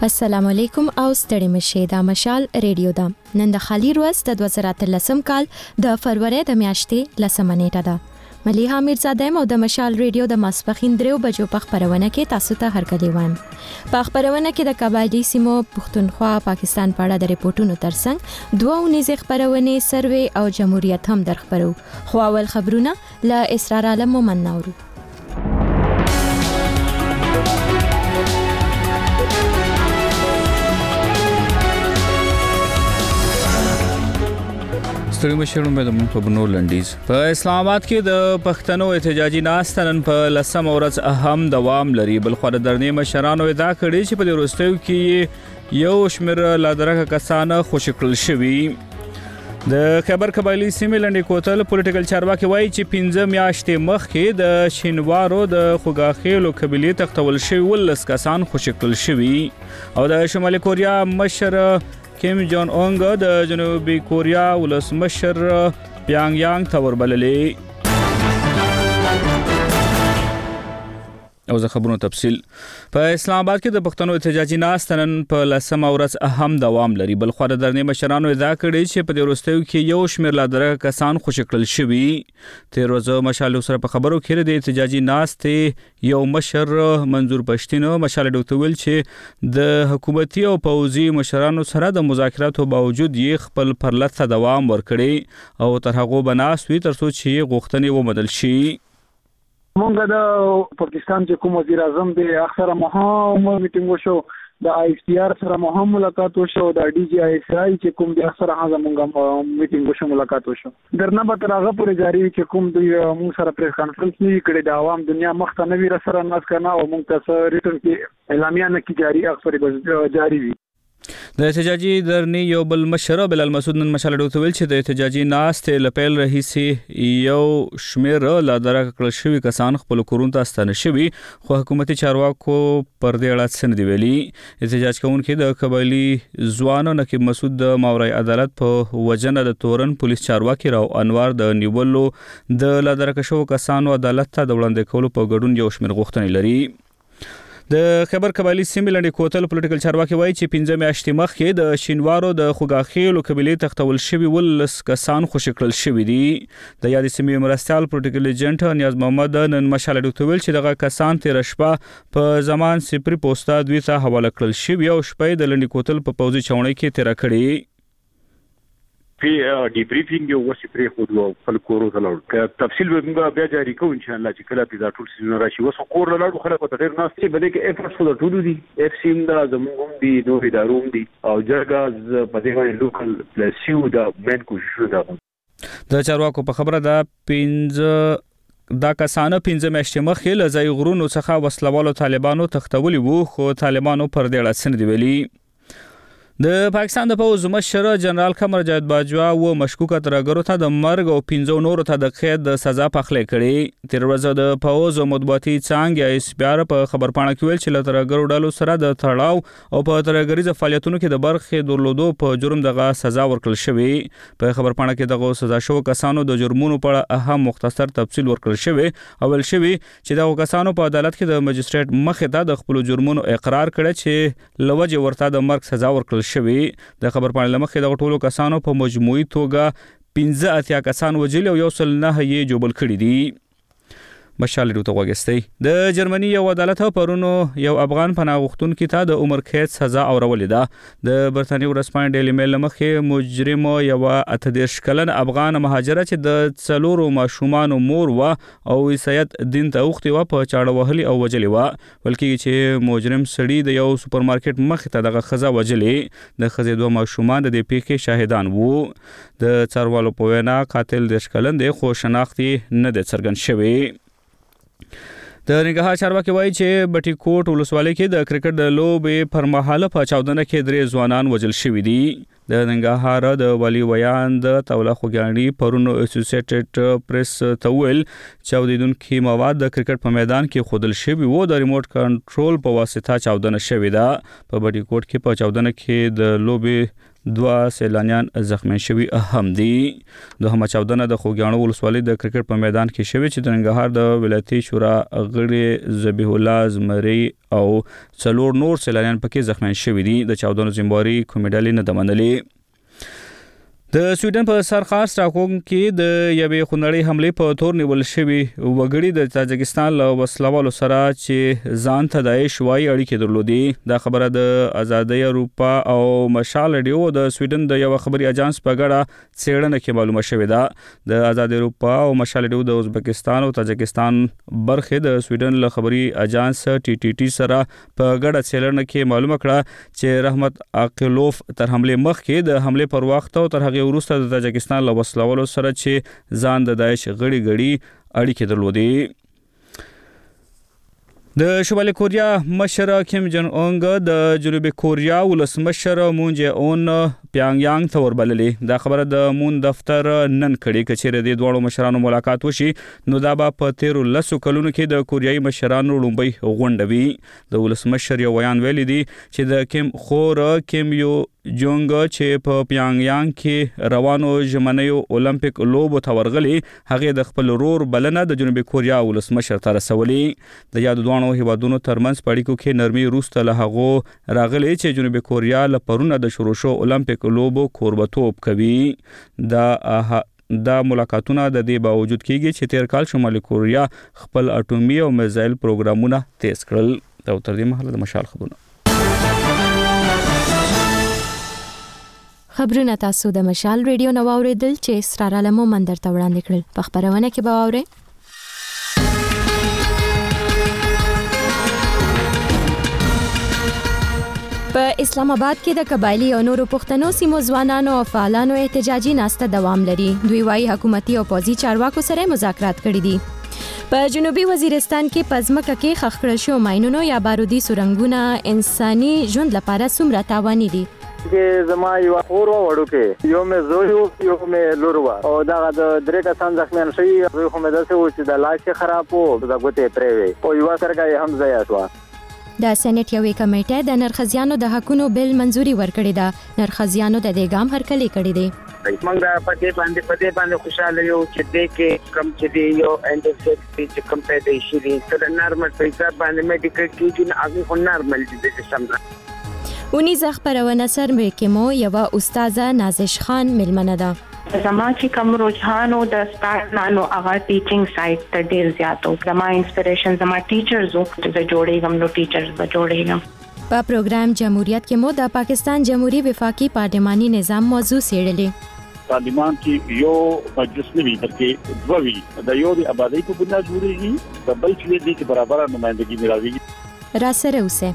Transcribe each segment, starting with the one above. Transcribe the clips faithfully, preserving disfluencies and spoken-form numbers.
السلام علیکم او ستړي مشه دا مشال ریډیو دا نن د خالی ورځ د دوه زره اتلسم کال د فروری د میاشتې لسمه نیټه ده مليحه میرزاده مو د مشال ریډیو د ماسپخین دریو بجو په خبرونه کې تاسو ته هرکلی وان په خبرونه کې د قبایلی سیمو پښتونخوا پاکستان په اړه د ریپورتونو ترڅنګ دوه ونیزه خبرونه سروي او جمهوریت هم درخبرو خو اول خبرونه ل اسرار عالم مومن نورو ستړي مشرون به د مونږ په بنو لنډیز په اسلام آباد کې د پښتنو احتجاجي ناستن په لسم ورځ اهم دوام لري بل خو د درنې مشرانو ادعا کړې چې په وروستیو کې یو شمېر لادرکه کسان خوشکړل شوي د خیبر قبایلی سیمې لنډې کوتل پولیټیکل چارواکي وایي چې پنځه میاشتې مخکې د شینوارو د خوګاخیلو قبیلې تختول شوي ولس کسان خوشکړل شوي او د شمالي کوریا مشر کیم جون اونګ د جنوبي کوریا ولسمشر پیانګ یانګ ته وربللې او زه خبرونو تفصیل په اسلام آباد کې د پښتنو احتجاجي ناستن په لسم ورځ اهم دوام لري بل خو د درنې مشرانو ادعا کړې چې په وروستیو کې یو شمېر لادرکه کسان خوشکړل شوي تیر ورځ مشال سره په خبرو کې د احتجاجي ناستې یو مشر منظور پښتين مشال ډوته ویل چې د حکومتي او پوځي مشرانو سره د مذاکراتو باوجود یې خپل پرلته دوام ورکړي او تر هغه بناسوي ترڅو چې غوښتنې ومدل شي مونږ د پاکستان چې کوم وزیر اعظم دی اکثره مهم میټینګ وشو د آی سی آر سره مهم ملاقات وشو د ډي جی آی اس آی چې کوم د اکثره هغه مونږه میټینګ وشو ملاقات وشو درنه به تر هغه پورې جاری چې کوم د مونږ سره پریس کانفرنس نه کړي د عوام دنیا مخته نوی را سره ناس کنه او مونږ تاسو ریټرن کې اعلامیه نه کی جاری اکثره جاری وي د احتجاجي درنی یو بل مشر بلال مسعود نن مشال ډوته ویل چې د احتجاجي ناستې لپیل رئیسي یو شمیر لادرکه کړل شوی کسان خپل کورونو ته ستنه شوی خو حکومتي چارواکو پر دې اړه څه نه دی ویلي احتجاج کوونکي د قبایلی ځوانو نقیب مسعود د ماورای عدالت په وجنه د تورن پولیس چارواکي راو انوار د نیولو د لادرکه شو کسانو عدالت ته د وړاندې کولو په ګډون یو شمیر غوښتنې لري د خیبر قبایلی سیمې لنډې کوتل پولیټیکل چارواکي وایي چې پنځه میاشتې مخکې د شینوارو د خوګاخیلو قبیلې تختول شوي ولس کسان خوشکړل شوي دي د یادې سیمې مرستیال پروتوکول ایجنټ نیاز محمد نن مشال ډوته ویل چې دغه کسان تیر شپه په زمان سپری پوسټا دوی ته حواله کړل شوي او شپه د لنډې کوتل په پوځي چاونۍ کې تیر کړي پی ډی بریفینګ یو وسې پرې خو دوه خپل کورو ته لاړو تفصیل به موږ بیا جاری کوو ان شاء الله چې کله پیدا ټول سیزن راشي وسو کور لاړو خلک ته ډېر ناستي بلې کې افورټس خو د ټولو دي اف سیم دا زموږ هم دي نور ادارو هم دي او جرګه په دې باندې لوکل پلاسیو دا مین کوشش دا د چارواکو په خبره دا پنځه دا کسانه پنځه میاشتې مخکې له ځای غرونو څخه وسلوالو طالبانو تختولي وو خو طالبانو پر دې اړه څه نه دی ویلي د پاکستان د پوز مشر جنرال قمر جاوید باجوا و مشکوک ترګرو ته د مرګ او پنځو نورو ته د قید د سزا پخلې کړي تیر ورځ د پوز مطبوعاتي څنګه اس بي ار په خبرپاڼه کې ویل چې له ترګرو ډلو سره د تړاو او په ترګریزه فعالیتونو کې د برخې درلودو په جرم دغه سزا ورکړل شوی په خبرپاڼه کې دغه سزا شو کسانو د جرمونو په اړه اهم مختصر تفصیل ورکړل شوی او ول شوی چې دغه کسانو په عدالت کې د مجستریټ مخې ته د خپل جرمونو اقرار کړی چې لوجه ورته د مرګ سزا ورکړل شوی د خبرپاڼې لمخې د ټولو کسانو په مجموعي توګه پنځه اتیا کسان وجل او یو سل نه یې جوبل کړي دي مشال ډوته وګستي د جرمني یو عدالت پرونو یو افغان پناه غوښتونکي ته د عمر قید سزا اورولې ده د برتانیې ورسپاین ډیلی میل لمخې مجرم یو اته دېرش کلن افغان مهاجره چې د څلورو ماشومانو مور و او عیسایت دین ته اوختي و په چاړه وهلي او وجلې و بلکې چې مجرم سړي د یو سوپر مارکیټ مخ ته دغه خزه وجلې د خزې دوه ماشومان د پیښې شاهدان وو د څاروالو په وینا قاتل د شکلن د خو شناختي نه د څرګند شوی د نګهار چارواکي وایي چې بټي کوټ ولسوالۍ کې د کرکټ د لوبې پر مهال په چاودنه کې درې ځوانان وژل شوي دي د ننګرهار د والي ویان د توله خوګیاڼي پرونو اسوسییټډ پریس ته ویل چاودیدونکي مواد د کرکټ په میدان کې خودل شوي وو د ریموټ کنټرول په واسطه چاودنه شوې ده په بټي کوټ کې په چاودنه کې د لوبې دوه سیلانیان زخمی شوي هم دي. دوهمه چاودنه د خوږیاڼو ولسوالۍ د کرکټ په میدان کې شوې چې د ننګرهار د ولایتي شورا غړي ذبیح الله زمري او څلور نور سیلانیان پکې زخمی شوي دي. د چاودنو ذمہواري کومې ډلې نه ده منلې. د سویډن په سرخار سټاکهولم کې د یوې خونړۍ حملې په تور نیول شوي وګړي د تاجکستان له وسلوالو سره چې ځان ته داعش وایي اړیکې درلودې. دا خبره د ازادۍ اروپا او مشال رادیو د سویډن د یو خبري اژانس په ګډه څېړنه کې معلومه شوې ده. د ازادۍ اروپا او مشال رادیو د ازبکستان او تاجکستان برخه د سویډن له خبري اژانس ټي ټي ټي سره په ګډه څېړنه کې معلومه کړه چې رحمت عاقلوف تر حمله مخکې د حمله پر وخت او تر وروسته د تاجکستان له وسلوالو سره چې ځان د داعش غړي غړي اړیکې درلودې. د شمالي کوریا مشر کیم جن اونګ د جنوبي کوریا ولسمشر مون جه اون پیانګ یانګ ته وربللې. دا خبره د مون دفتر نن کړي کچېره د دوړو مشرانو ملاقات وشي نو دا به په تیر لسو کلونو کې د کوریایي مشرانو لومبي غونډوي. د ولسمشر یو بیان ویلي دي چې د کیم خور کیم یو جونګ چې په پیانګ یانګ کې روانو ژمنیو اولمپیک لوبو ته ورغلي هغه د خپل رور بلنه د جنوبي کوریا ولسمشر ته رسولي. د یاد دوانو هیوادونو ترمنځ پړیکو کې نرمي روسته له هغه راغلي چې جنوبي کوریا له پرونه د شروع شو اولمپیک لوبو کوربتوب کوي. دا دا ملاقاتونه د دې باوجود کېږي چې تیر کال شمالي کوریا خپل اټومي او میزایل پروګرامونه تیز کړل. دا تر دې مهاله د مشال خبرونه خبرونه تاسو د مشال ریډیو نو اوریدل چې اسرار علمو مندر ته وړاندې کړل. په خبرونه کې به اورئ په اسلام آباد کې د قبایلی او نورو پښتنو سیمو ځوانانو او فعالانو احتجاجي ناسته دوام لري. دوی وايي حکومتي او پوځي چارواکو سره مذاکرات کړي دي. په جنوبي وزیرستان کې پزمکه کې خښ کړل شو ماینونو یا بارودي سورنګونه انساني ژوند لپاره څومره تاواني دي. کې زما یو خور وړو کې یو مې زوی یو مې لور و او دا د درې کسان زخمیان شوي. زوی خو مې داسې و چې د لاس خراب و د ګوتې پرې وې او یو سرګای هم ځای شو. د سېنات یوې کمیټې د نرخزیانو د حقونو بل منزوري ورکړې ده. نرخزیانو د دې ګام هرکلی کړی دی. موږ په دې باندې په دې باندې خوشاله یو چې دې کې کم چې دی یو انټرسیکس چې کم پیدا شي دي تر نارمل په حساب باندې میډیکل کیټ نه هغه نارمل دي د سمره. ونیزه خبرونه سرمې کې مو یو استاد نازش خان ملمنه ده. زما چې کوم رجحانو د سٹارټ نانو هغه ټیچینګ سایت ته ډیر زیاتو. زما انسپریشن زما ټیچرز وو چې جوړېږم نو ټیچرز به جوړېږم. په پروګرام جمهوریت کې مو د پاکستان جمهوریت وفاقي پارلماني نظام موضوع سیړلې. پارلیمان کې یو مجلس نه وي بلکې دوه وي. د یو د آبادی په بنیاد جوړېږي د بل چې د برابر نمائندګي ملایوي. را سره اوسه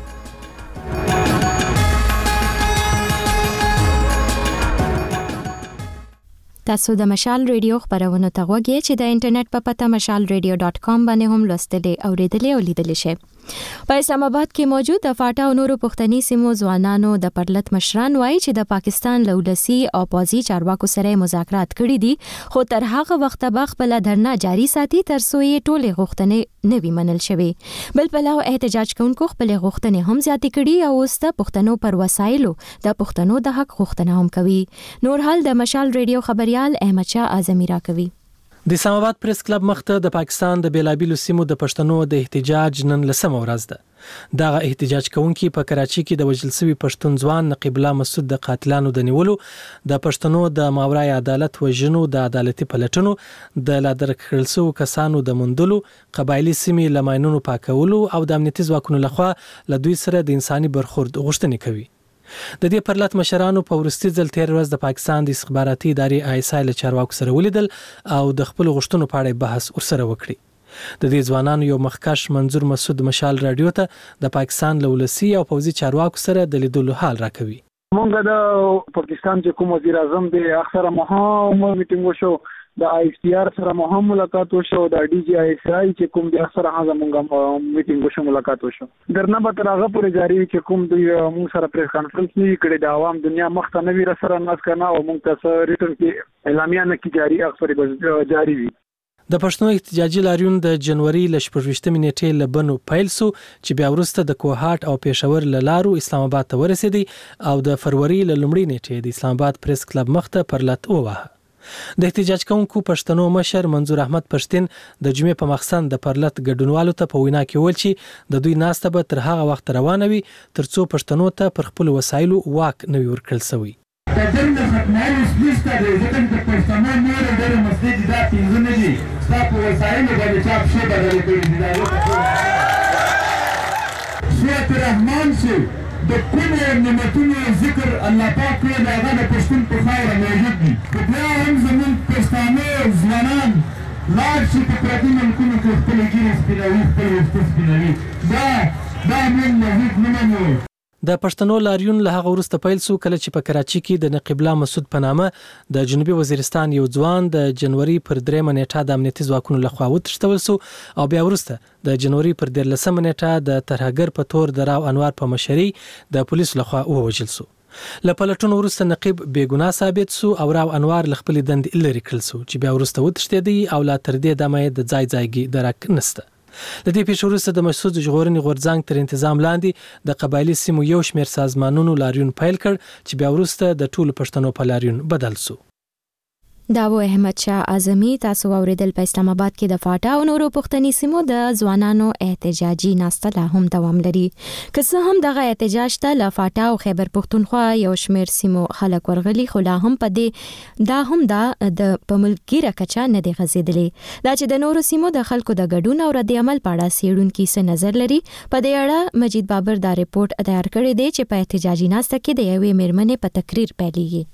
تاسو د مشال ریډیو خبرونه ته غوږی چې د انټرنیټ په پته مشال ریډیو ډاٹ کام باندې هم لوستلی او اوریدلی او لیدلی شئ. په اسلام آباد کې موجود د فاټا او نورو پښتني سیمو ځوانانو د پرلط مشران وایي چې د پاکستان له ولسي او پوځي چارواکو سره مذاکرات کړي دي خو تر هغه وخته به خپل دھرنا جاری ساتي تر څو یې ټولې غوښتنې نه وي منل شوي. بل پلو احتجاج کوونکو خپل غوښتنې هم زیاتې کړي او اوس د پښتنو پر وسایلو د پښتنو د حق غوښتنه هم کوي. نور حال د مشال ریډیو خبريال احمد شاه اعظمي را کوي. د اسلام آباد پریس کلب مخته د پاکستان د بیلابیلو سیمو د پښتنو د احتجاج نن لسمه ورځ ده. دغه احتجاج کوونکي په کراچي کې د وژل شوي پښتون ځوان نقیب الله مسعود د قاتلانو د نیولو، د پښتنو د ماورای عدالت وژنو، د عدالتي پلټنو، د لا درکړل شوو کسانو د موندلو، قبایلی سیمې له ماینونو پاکولو او د امنیتي ځواکونو لخوا له دوی سره د انساني برخورد غوښتنې کوي. د دې پرلط مشرانو په ورستي ځل تیر ورځ د پاکستان د استخباراتي ادارې آی اس آی له چارواکو سره ولیدل او د خپل غوښتنو په اړه بحث ورسره وکړي. د دې ځوانانو یو مخکښ منظور مسعود مشال رادیو ته د پاکستان له ولسي او پوځي چارواکو سره د لیدلو حال راکوي. مونږ د پاکستان چې کوم وزیر اعظم د اکثره مهم میټینګ وشو، د آی اس پی آر سره مهم ملاقات وشو، د ډي جی آی اس آی چې کوم د اکثره هغه مونږه میټینګ وشو ملاقات وشو. درنه به تر هغه پورې جاری چې کوم د مونږ سره پریس کانفرنس نه کړي د عوام دنیا مخته نوی را سره ناس کنه او مونږ تاسو ریټرن کې اعلامیه نه کی جاری اکثر به جاری وي. د پښتنو احتجاجي لاریون د جنوري ل شپږویشتمې نیټې له بنو پیل سو چې بیا وروسته د کوهاټ او پېښور له لارو اسلام آباد ته ورسېدی او د فروری له لومړۍ نیټې د اسلام آباد پریس کلب مخته پرلط ووهه. د احتجاج کوونکو پښتنو مشر منظور احمد پښتين د جمعې په مخسن د پرلط ګډونوالو ته په وینا کې ویل چې د دوی ناسته به تر هغه وخت روانه وي ترڅو پښتنو ته پر خپل وسایلو واک نه وي ورکړل شوی. تدرنا ختماري سپیستا د ځکه چې پښتنو نور ډېر مسجد دا پینځه نه دي تاسو وسایل باندې چاپ شي بدل کړی دي دا سورۃ الرحمن سي د کوم نعمتونو ذکر الله پاک کړی دا هغه د پښتون په خاور موجود دي بیا هم زمون پښتانه ځوانان لار چې په پردي ملکونو کې خپل ګیرې سپینوي خپل وخت سپینوي دا دا موږ نهیب نه منو. د پښتنو لاریون له هغه وروسته پیل سو کله چې په کراچي کې د نقیب الله مسعود په نامه د جنوبي وزیرستان یو ځوان د جنوري پر دریمه نیټه د امنیتي ځواکونو لخوا وتښتول سو او بیا وروسته د جنوري پر دیارلسمه نیټه د ترهګر په تور د راو انوار په مشرۍ د پولیسو لخوا ووژل سو. له پلټونو وروسته نقیب بېګناه ثابت سو او راو انوار له خپلې دندې لرې کړل سو چې بیا وروسته وتښتېدی او لا تر دې دمه د ځای ځایګي درک نسته. د دې پیښو وروسته د مسعود ژغورنې غورځنګ تر تنظیم لاندې د قبایلي سیمو یو شمېر سازمانونو لاریون پیل کړ چې بیا وروسته د ټولو پښتنو په لاریون بدل سو. دا و احمد شاه اعظمي تاسو اوریدل په اسلام آباد کې د فاټا او نورو پښتني سیمو د ځوانانو احتجاجي ناسته لا هم دوام لري. که څه هم دغه احتجاج ته له فاټا او خیبر پښتونخوا یو شمېر سیمو خلک ورغلي خو لا هم په دې دا هم دا د په ملکي رکچا نه دی غځېدلی. دا چې د نورو سیمو د خلکو د ګډون او رد عمل په اړه څېړونکي څه نظر لري په دې اړه مجید بابر دا ریپورت تیار کړی دی چې په احتجاجي ناسته کې د یوې میرمنې په تقریر پیلېږي.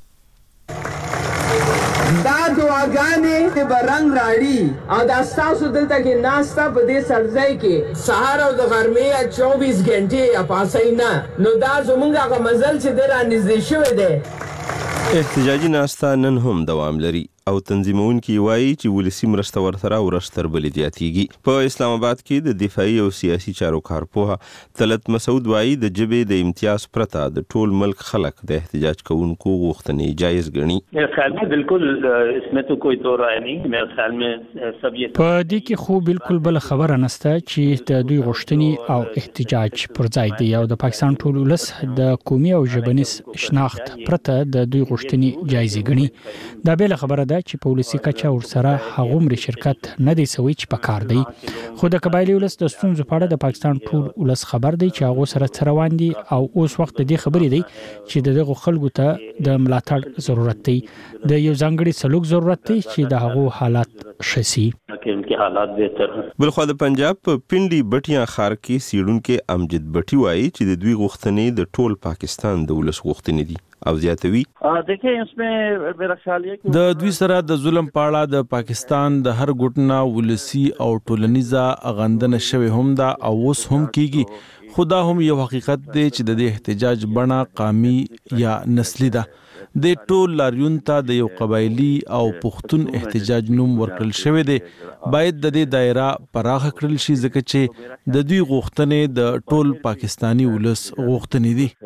دا دعاګانې د برنګ راړي او دا ستاسو دلته کې ناسته په دې سرځای کې سهار او د غرمې چوبیس غنټې یا پاسې نه نو دا زمونږ هغه مزل چې د رانږدې شوی دی. احتجاجي ناسته نن هم دوام لري او تنظیمونکي وایي چې ولسی مرسته ورسره ورځ تر بلې زیاتیږي. په اسلام آباد کې د دفاعي او سیاسي چارو کارپوه طلعت مسعود وایي د ژبې د امتیاز پرته د ټول ملک خلک د احتجاج کوونکو غوښتنې جایز ګڼي. میرے خیال میں بالکل اس میں تو کوئی دو رائے نہیں. میرے خیال میں سب یہ په دې کې خو بالکل بل خبره نشته چې د دوی غوښتنې او احتجاج پر ځای دی او د پاکستان ټول ولس د قومي او ژبنیز شناخت پرته د دوی غوښتنې جایز ګڼي. دا بل خبره ده چې پولیسي کچا ورسره هغومره شرکت نه دی سوي چې پکار دی. خو د قبایلی ولس د ستونزو په اړه د پاکستان ټول ولس خبر دی چې هغه سره څه روان دي او اوس وخت د دې خبرې دی چې دغه خلکو ته د ملاتړ ضرورت دی. د یو ځانګړي سلوک ضرورت دی چې د هغه حالات شسي کې انکه حالات بهتر. بلخو د پنجاب په پنډي بټیا خار کې سیډونکو امجد بټي وایي چې د دوی غوښتنې د ټول پاکستان د ولس غوښتنې دي او زیاتوي. دیکھیں اس میں میرا خیال ہے کہ د دوی سره د ظلم پاړه د پاکستان د هر ګټنا ولسی او ټولنیزه غندنه شوی هم دا او اوس هم کیږي. خدا هم یو حقیقت دی چې د احتجاج بڼه قومي یا نسلی ده. د ټول لاریون ته د یو قبایلی او پښتون احتجاج نوم ورکړل شوی دی. باید د دې دایره پراخه کړل شي ځکه چې د دوی غوښتنې د ټول پاکستانی ولس غوښتنې دي.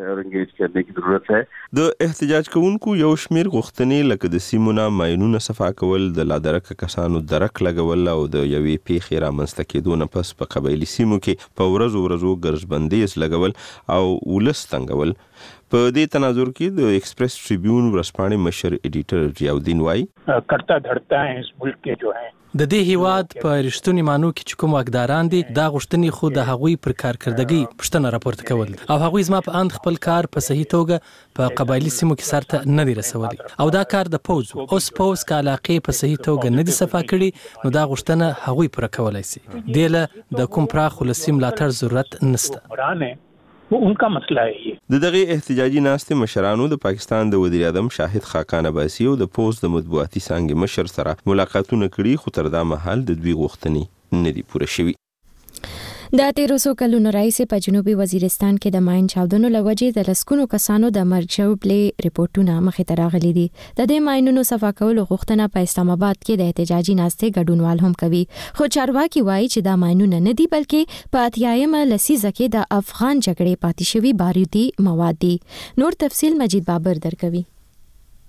د احتجاج کوونکو یو شمیر غوښتنې لکه د سیمونه ماینونه صفا کول، د لادرکه کسانو درک لګول او د یوې پیښې رامنځته کېدو نه پس په قبایلی سیمو کې په ورځو ورځو ګرځبندیز لګول او ولس تنګول. په دې تناظر کې د ایکسپریس ټریبیون ورځپاڼې مشر ایډیټر ضیاءالدین وایي کرتا دھڑتا ہے اس ملک کے جو ہیں د دې هیواد په رښتونی مانو کې چې کوم واکداران دي دا غوښتنې خو د هغوی پر کارکردګۍ پښتنه راپورته کول او هغوی زما په اند خپل کار په صحیح توګه په قبایلی سیمو کې سرته نه دی رسولي او دا کار د پوز اوس پوز کا علاقې په صحیح توګه نه دي صفا کړي نو دا غوښتنه هغوی پر کولای شي. دله د کوم پراخ ولسی ملاتړ ضرورت نشته. ان کا مسئلہ ہے یہ. د دغه احتجاجي ناستې مشرانو د پاکستان د وزیر اعظم شاهد خاقان عباسی او د پوز د مطبوعاتي څانګې مشر سره ملاقاتونه کړي خو تر دا مهال د دوی غوښتنې نه دي پوره شوي. د تیرو څو کلونو راهیسې په جنوبي وزیرستان کې د ماین چاودنو له وجې د لسګونو کسانو د مرګ ژوبلې ریپورتونه مخې ته راغلي دي. د دې ماینونو صفا کولو غوښتنه په اسلام آباد کې د احتجاجي ناستې ګډونوال هم کوي خو چارواکي وایي چې دا ماینونه نه دي بلکې په اتیایمه لسیزه کې د افغان جګړې پاتې شوي بارودي مواد دي. نور تفصیل مجید بابر درکوي.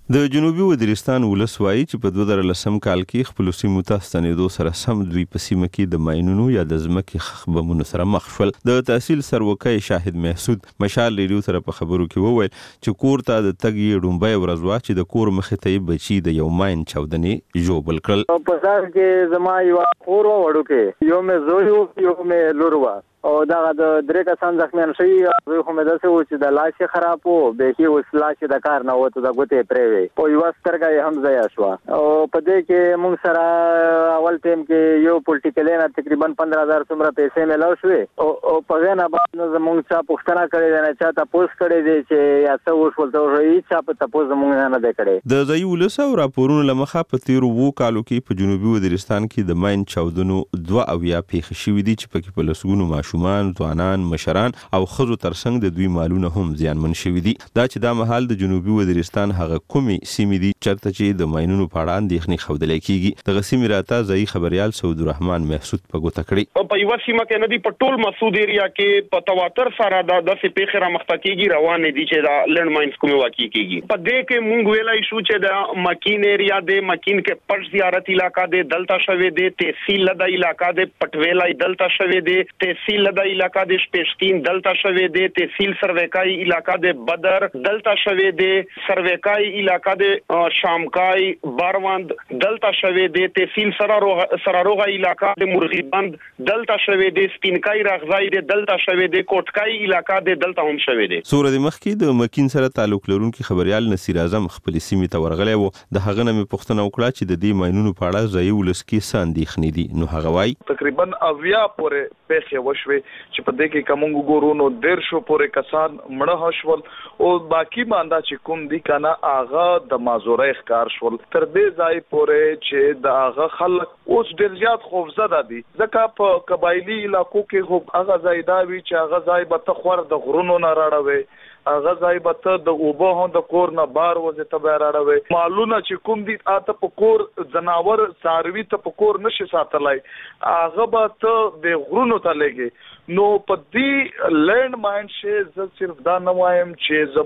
د جنوبي وزیرستان ولس وایي چې په دوه زره لسم کال کې خپل سیمو ته ستنېدو سره سم دوی په سیمه کې د ماینونو یا د ځمکې خښ بمونو سره مخ شول. د تحصیل سروکی شاهد محسود مشال ریډیو سره په خبرو کې وویل چې کور ته د تګ یې ډومبۍ ورځ وه چې د کور مخې ته یې بچي د یو ماین چاودنې ژوبل کړل. په ځای کې زما یو خور و وړوکی، یو مې زوی و یو مې لور وه او دغه د درې کسان زخمیان شوي. زوی خو مې داسې و چې د لاس یې خراب و، بیخي اوس لاس یې د کار نه وته، د ګوتې پرې وې او یوه سترګه یې هم ضایع شوه. او په دې کې موږ سره اول ټایم کې یو پولیټیکل نه تقریبا پندرہ هزار څومره پیسې میلاو شوې او په هغې نه بعد نه زموږ چا پوښتنه کړې ده، نه چا تپوس کړی دی چې یا څه وشول، ته هېڅ چا په تپوس زموږ نه دی کړی. د ځایي ولس او راپورونو له مخه په تېرو اوو کالو کې په جنوبي وزیرستان کې د ماین چاودنو دوه اویا پیښې شوي دي چې پکې په لسګونو ماشومان، ځوانان، مشران او ښځو ترڅنګ د دوی مالونه هم زیانمن شوي دي. دا چې دا مهال د جنوبي وزیرستان هغه کومې سیمې دي چېرته چې د ماینونو په اړه اندېښنې ښودلی کېږي. دغه سیمې راته ځایي خبریال سعودالرحمن محسود په ګوته کړې. په یوه سیمه کې نه دي، په ټول مسعود ایریا کې په تواتر سره دا داسې پیښې رامخته کېږي، روانې دي چې دا لینډ ماینز کومې واقع کېږي. په دې کې مونږ ویلی شو چې د مکین ایریا دی، مکین کې پټ زیارت علاقه دی دلته شوی دی، تحصیل لده علاقه دی پټویلی دلته شوی دی، تحصیل لده علاقه دی شپېشتین دلته شوی دی، تحصیل سرویکای علاقه دی بدر دلته شوی دی، سرویکای علاقه دی شامکای باروند دلته شوی دی، تحصیل سراروغه علاقه دی مرغیبند دلته شوی دی، سپینکای راغځای دی دلته شوی دی، کوټکای علاقه دی دلته هم شوی دی. څو ورځې مخکې د مکین سره تعلق لرونکي خبریال نصیر اعظم خپلې سیمې ته ورغلی و. د هغه نه مې پوښتنه وکړه چې د دې ماینونو په اړه ځایي ولس کې څه اندېښنې دي. نو هغه وایي تقریبا اویا پورې پیښې وشوې چې په دې کې که موږ وګورو نو دیرشو پورې کسان مړه شول او باقي مانده چې کوم دي که نه هغه د معذورۍ ښکار شول. تر دې ځای پورې چې د هغه خلک اوس ډېر زیات خوفزده دي، ځکه په قبایلي علاقو کې خو هغه ځای دا وي چې هغه ځای به ته خور د غرونو نه راړوې، هغه ځای به ته د اوبه هم د کور نه بار وځې ته به یې راړوې. مالونه چې کوم دي ته په کور ځناور څاروي ته په کور نشي ساتلی، هغه به ته د غرونو ته لېږې. نو په دې لینډ ماین شی زه صرف دا نه وایم چې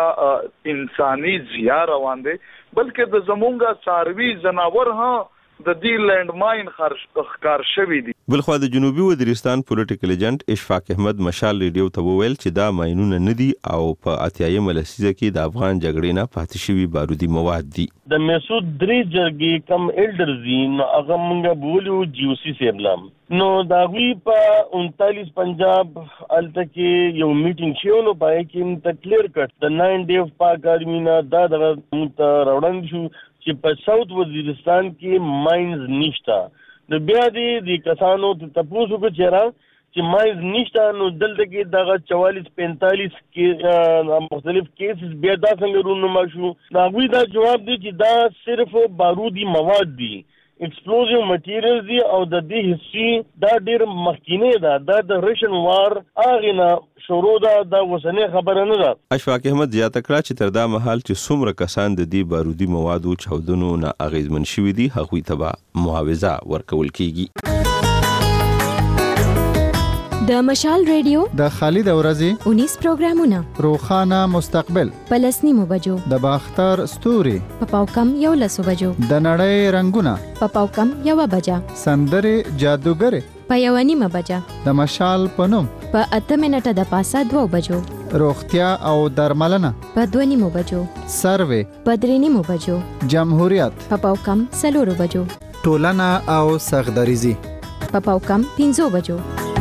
زمونږ انساني ضیا روان دی، بلکې د زمونږ څاروي ځناور هم د دې لینډ ماین ښکار شوي دي. بلخوا د جنوبي وزیرستان پولیټیکل ایجنټ اشفاق احمد مشال ریډیو ته وویل چې دا ماینونه نه دي او په اتیایمه لسیزه کې د افغان جګړې نه پاتې شوي بارودي مواد دي. د مسعود درې جرګې کم ایلډرز دي، نو هغه موږ بولیو جیوسي سیبلام، نو د هغوی په انتالیس پنجاب هلته کې یو میټینګ شوی، نو په هغې کې موږ ته کلیر کټ د ناین ډے آف پاک آرمي نه دا دغه موږ ته راوړاندې شو چې په ساوث وزیرستان کې ماینز نشته. نو بیا دې د کسانو ته تپوس وکړو چې چې ماینز نشته، نو دلته کې دغه چوالیس پینتالیس کې مختلف کیسز بیا دا څنګه رونما شو. د هغوی دا جواب دی چې دا صرف بارودي مواد دي، ایکسپلوزیو مټیریلز دي او د دې هسټري دا ډېر مخکینی ده، دا د رشن وار هغې نه شروع ده، دا اوسنۍ خبره نه ده. اشفاق احمد زیاته کړه چې تر دا مهال چې څومره کسان د دې بارودي موادو چاودنو نه اغېزمن شوي دي هغوی ته به معاوضه ورکول کیږي. د مشال ریډیو د خالد ورځې اونیس پروګرامونه، روخانه مستقبل، پلسنیمو بجو، د باختر ستوري، په پاوکم یو لسو بجو، د نړۍ رنگونه، په پاوکم یو بجا، سندرې جادوګرې په یو نیمه بجا، د مشال پنوم په اته منټه د پاسه دوه بجو، روغتیا او درملنه په دوه نیمو بجو، سروې په درې نیمو بجو، جمهوریت په پاوکم څلورو بجو، ټولنه او سغدریزي په پاوکم پنځو بجو.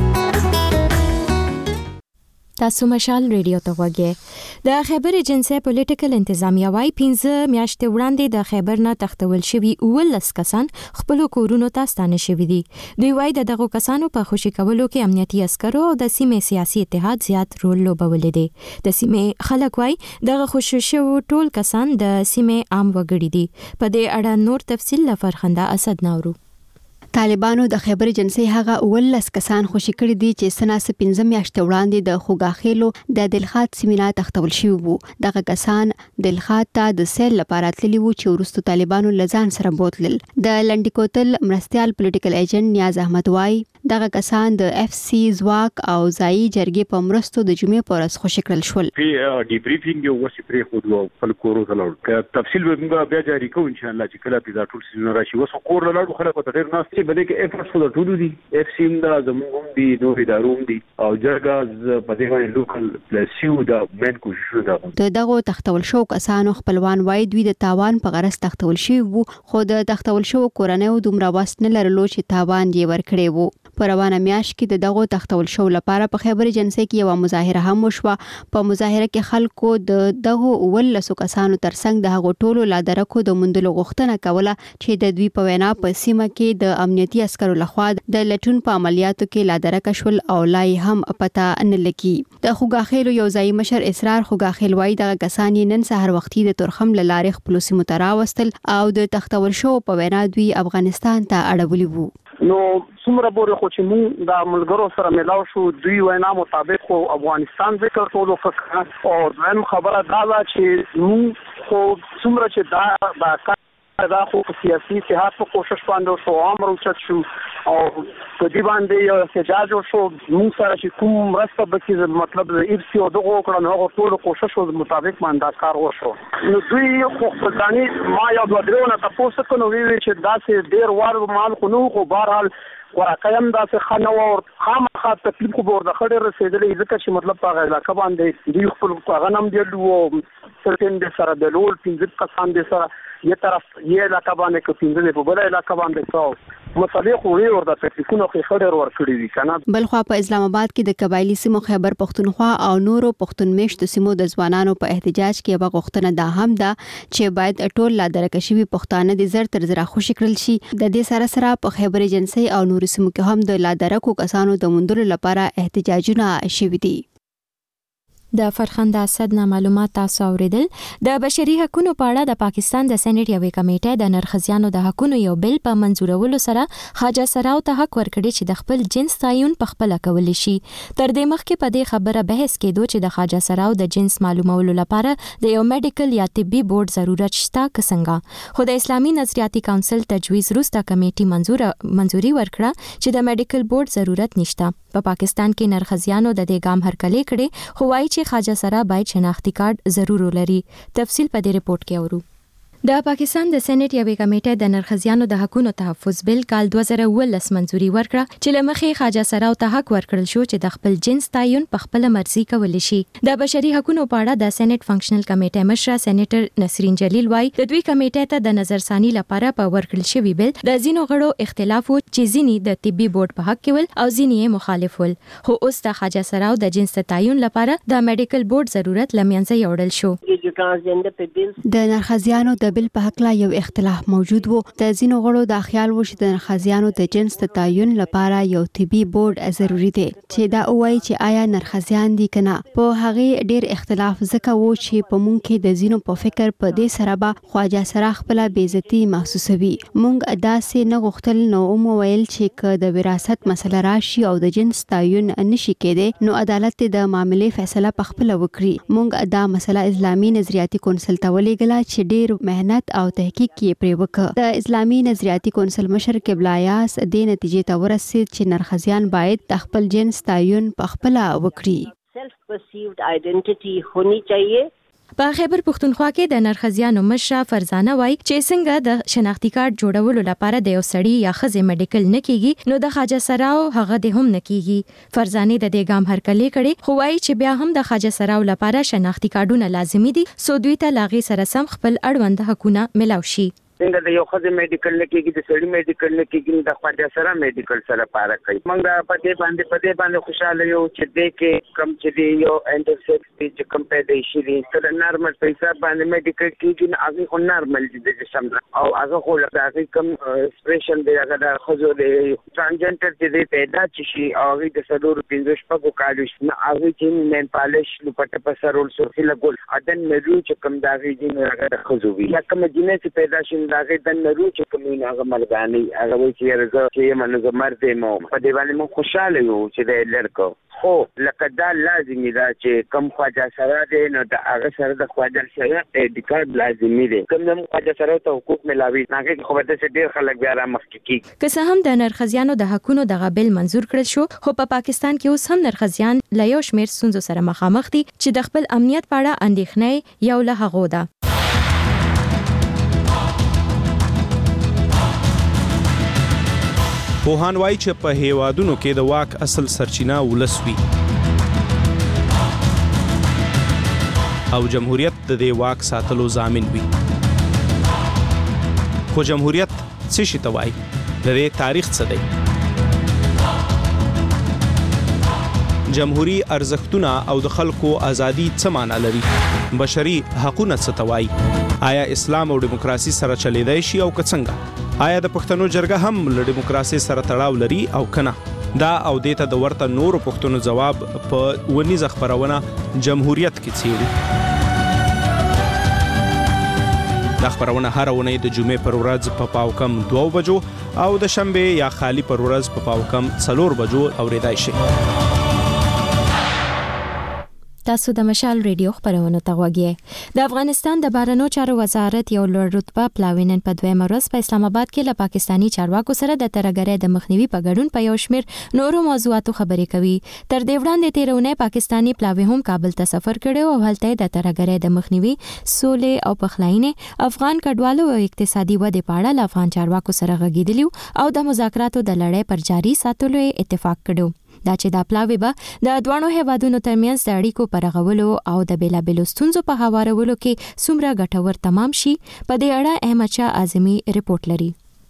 تاسو مشال ریډیو ته وګورئ. د خیبر ایجنسی پولیټیکل انتظامیه وايي پنځه میاشتې وړاندې د خیبر نه تختول شوي اوولس کسان خپل کورونو ته ستانه شوي دي. دوی وايي د دغو کسانو په خوشي کولو کې امنیتي عسکرو او د سیمې سیاسي اتحاد زیات رول لوبولی دی. د سیمې خلک وايي دغه خوشي شوي ټول کسان د سیمې عام وګړي دي. په دې اړه نور تفصیل له فرخنده اسد ناورو. طالبانو د خیبر جنسي هغه ولس کسان خوشی کړی دي چې سناسه پنځه میاشتې وړاندې د خوګاخیلو د دلخات سیمینار تختول شوی وو. دغه کسان دلخات ته د سیل لپاره تللی وو چې وروسته طالبانو لزان سره بوتلل. د لنډی کوتل مرستيال پولیټیکل ایجنټ نیاز احمد وای دغه کسان د اف سی زواک او ځای جرګې په مرستو د جمعې په ورځ خوشی کړل شول. په ډیبریفینګ یو وسی پرې خو دوه خپل کورو ته لاړو. که تفصیل به موږ بیا جاری کوو ان شاء الله چې کله پیدا ټول سیزن راشي. وسو کور لاړو خلک ته ډیر ناس چې بلکې افرټس خو د ټولو دي. اف سی دا زموږ دي نو ادارو دي او جرګه په دې باندې لوکل پلاسیو دا مین کوشش دا. د دغه تختول شو کسانو خپلوان وای دوی د تاوان په غرض تختول شوی وو خو د تختول شو کورنۍ دومره واست نه لرلو چې تاوان یې ورکړي وو. په روانه میاشت کې د دغه تختول شو لپاره په خیبر جنسي کې یو مظاهره هم وشوه. په مظاهره کې خلکو د دغه ولسو کسانو ترڅنګ د هغو ټولو لادرکو د مندلو غوښتنه کوله چې د دوی په وینا په سیمه کې د امنیتي عسکرو لخوا د لټون په عملیاتو کې لادرک شول او لای هم پتا نه لګي. د خوګاخیلو یو ځای مشر اسرار خوګاخیل وای دغه کسان نن سحر وختي د تورخم لارې خپل سیمه تراوستل او د تختول شو په وینا دوی افغانستان ته اړولي وو. نو څومره پورې خو چې موږ د ملګرو سره ملاو شو دوی وینا مطابق خو افغانستان ذکر ټولو فکر او دیم خبره دا ده چې موږ خو څومره چې دا با دا خو سیاسي اتحاد په کوشش باندې شو عام روچت شو او په دې باندې یو احتجاج شو. موږ سره چې کوم مرسته بکې مطلب د اف سی او دغه کړه نو ټول کوشش مطابق باندې کار وشو. نو دوی خو خداني ما یو دوه درونه تاسو کو نو وی چې داسې ډیر وار مال خو نو خو بهرحال ورقم داسې خنه او خامخا تکلیف خو ورته خړې رسیدلې ځکه چې مطلب په علاقه باندې دوی خپل غنم دی لو سرتين د سره د لول پنځه کسان د سره یه طرف یه علاقه باندې کو پنځه په بل علاقه باندې څو مسلې خو وی ورته تکلیفونه خو خړې ور کړې دي کنه. بل خو په اسلام آباد کې د قبایلی سیمو خیبر پښتونخوا او نورو پښتون میشت سیمو د ځوانانو په احتجاج کې یو غوښتنه ده هم ده چې باید ټول لادرک شوی پښتانه د زر تر زر خوشی کړل شي. د دې سره سره په خیبر جنسي او نورو سیمو کې هم د لادرکو کسانو د مندلو لپاره احتجاجونه شوي دي. د فرخنده اسد نه معلومات تاسو اوریدل. د بشري حقوقو په اړه د پاکستان د سېنات یوې کمیټې د نرخزیانو د حقوقو یو بل په منزورولو سره خواجه سراو ته حق ورکړي چې د خپل جنس تعین په خپل کولی شي. تر دې مخکې په دې خبره بحث کېدو چې د خواجه سراو د جنس معلومولو لپاره د یو میډیکل یا طبي بورډ ضرورت شته کسنګا. خو د اسلامي نظریاتي کونسل تجویز وروسته کمیټې منزور منزوري ورکړه چې د میډیکل بورډ ضرورت نشته. په پاکستان کې نرخزیانو د دې ګام هرکلی کړي خو وايي چې خواجه سرا باید شناختی کارت ضرور ولري. تفصیل په دې رپورت کې اورو. د پاکستان د سېنات یوې کمیټې د نرخزیانو د حقوقو تحفظ بل کال دوه زره ولس منزوري ورکړه چې لمخې خواجه سراو ته حق ورکړل شو چې د خپل جنس تعین په خپل مرزي کولی شي. د بشري حقوقو په اړه د سېنات فنکشنل کمیټې مشر سېنیټر نسرین جلیل وای د دوی کمیټې ته د نظرثاني لپاره په ورکړل شوی بل د زینو غړو اختلاف و چې ځینی د طبي بورډ په حق کې ول او ځینی مخالف ول. خو اوس د خواجه سراو د جنس تعین لپاره د میډیکل بورډ ضرورت لمنځه یوړل شو. د نرخزیانو د بل په حق لا یو اختلاف موجود وو. د زینو غړو د خیال و چې د نرخزیانو د جنس تعین لپاره یو طبي بورډ ضروری دی چې دا وایي چې آیا نرخزیان دي کنه. په هغه ډیر اختلاف زکه وو چې په مونږ کې د زینو په فکر په دې سره به خواجه سره خپل بیزتی محسوسوي. مونږ داسې نه غوښتل نو مو ویل چې ک د وراثت مسله راشي او د جنس تعین نشي کېده نو عدالت د معاملې فیصله په خپل وکړي. مونږ دا مسله اسلامي نظریاتي کونسل ته ولېږله چې ډیر مهنت او تحقیق کې پرې وکړ. د اسلامي نظریاتي کونسل مشر قبله یاس د نتیجې ته ورسید چې نرخزیان باید د خپل جنس تعین په خپل وکړي. سیلف پرسیوډ آئیډنټیټي هونی چاهیے. په خیبر پښتونخوا کې د نرخزیانو مشره فرزانه وای چې څنګه د شناختی کارت جوړولو لپاره د یو سړي یا ښځې میډیکل نه کیږي نو د خواجه سراو هغه د هم نه کیږي. فرزانه د دې ګام هرکلی کړي خو وای چې بیا هم د خواجه سراو لپاره شناختی کارتونه لازمي دي سو دوی ته لاغي سره سم خپل اړوند حقونه ملاو شي. څنګه د یو خځې میډیکل نه کېږي د سړي میډیکل نه کېږي د خواجه سره میډیکل سره پاره کوي. موږ په دې باندې په دې باندې خوشاله یو چې دې کې کم چې دی یو انټرسیکس دی چې کم پیدایشي دی سره نارمل په حساب باندې میډیکل کېږي نو هغه خو نارمل دي د جسم او هغه خو د هغه کم ایکسپریشن دی هغه د خځو دی ترانسجنډر چې دی پیدا شي او هغه د سلور پنځه شپږو کالو نه هغه چې مین پالش لپاره په سرول سوفي لګول اذن مې چې کم دا هغه دي هغه د خځو وي یا کوم جنې چې پیدا شي دا غي د نرو چې کومین هغه ملګانی هغه وایي چې رزه چې منو مرد مو په دې باندې مو خوشاله یو چې د لړکو خو لکه دا لازمي ده چې کم خواجه سره دی نو د هغه سره د خواجه سره اعتقاد لازمي دی کوم د خواجه سره ته حقوق ملاوي هغه خو به د ډیر خلک بیا را مخکې کیږي که څه هم د نرخزیانو د حقونو د غبل منزور کړل شو خو په پا پاکستان کې اوس هم نرخزیان له یو شمېر ستونزو سره مخامخ دي چې د خپل امنیت په اړه اندېښنې یو له هغو ده. پوهان وایي چې په هیوادونو کې د واک اصل سرچینه ولس وي او جمهوریت د دې واک ساتلو ضامن وي. خو جمهوریت څه شي ته وایي؟ د دې تاریخ څه دی؟ جمهوری ارزښتونه او د خلکو ازادي څه معنا لري؟ بشري حقوقونه څه ته وایي؟ آیا اسلام او دیموکراسي سره چلیدای شي او که څنګه؟ آیا د پښتنو جرګه هم له دیموکراسي سره تړاو لري او کنه؟ دا او دیته د ورته نورو پښتنو جواب په ونیزه خبرونه جمهوریت کې څیړي. دا خبرونه هر اونۍ د جمعې پر ورځ په پاو کم دوه بجو او د شنبه یا خالی پر ورځ په پاو کم څلور بجو اوریدای شي. تاسو د مشال ریډیو خبرونه ته غوږی. د افغانستان د بهرنیو چارو وزارت یو لوړ رتبه پلاوینن په دویمه ورځ په اسلام آباد کې له پاکستانی چارواکو سره د ترهګرۍ د مخنیوي په ګډون په یو شمېر نورو موضوعاتو خبرې کوي. تر دې وړاندې تیرونه پاکستانی پلاوی هم کابل ته سفر کړو او هلته د ترهګرۍ د مخنیوي، سولې او پخلاینې، افغان کډوالو او اقتصادي ودې په اړه له افغان چارواکو سره غږیدلی او د مذاکراتو د لړۍ پر جاري ساتلو اتفاق کړو. دا چې د پلاوی به د دوانو هیوادونو ترمنځ د اړیکو پرغولو او د بیلابېلو ستونزو په هوارولو کې څومره ګټور تمام شي په دې اړه احمد شاه اعظمي رپورت لري.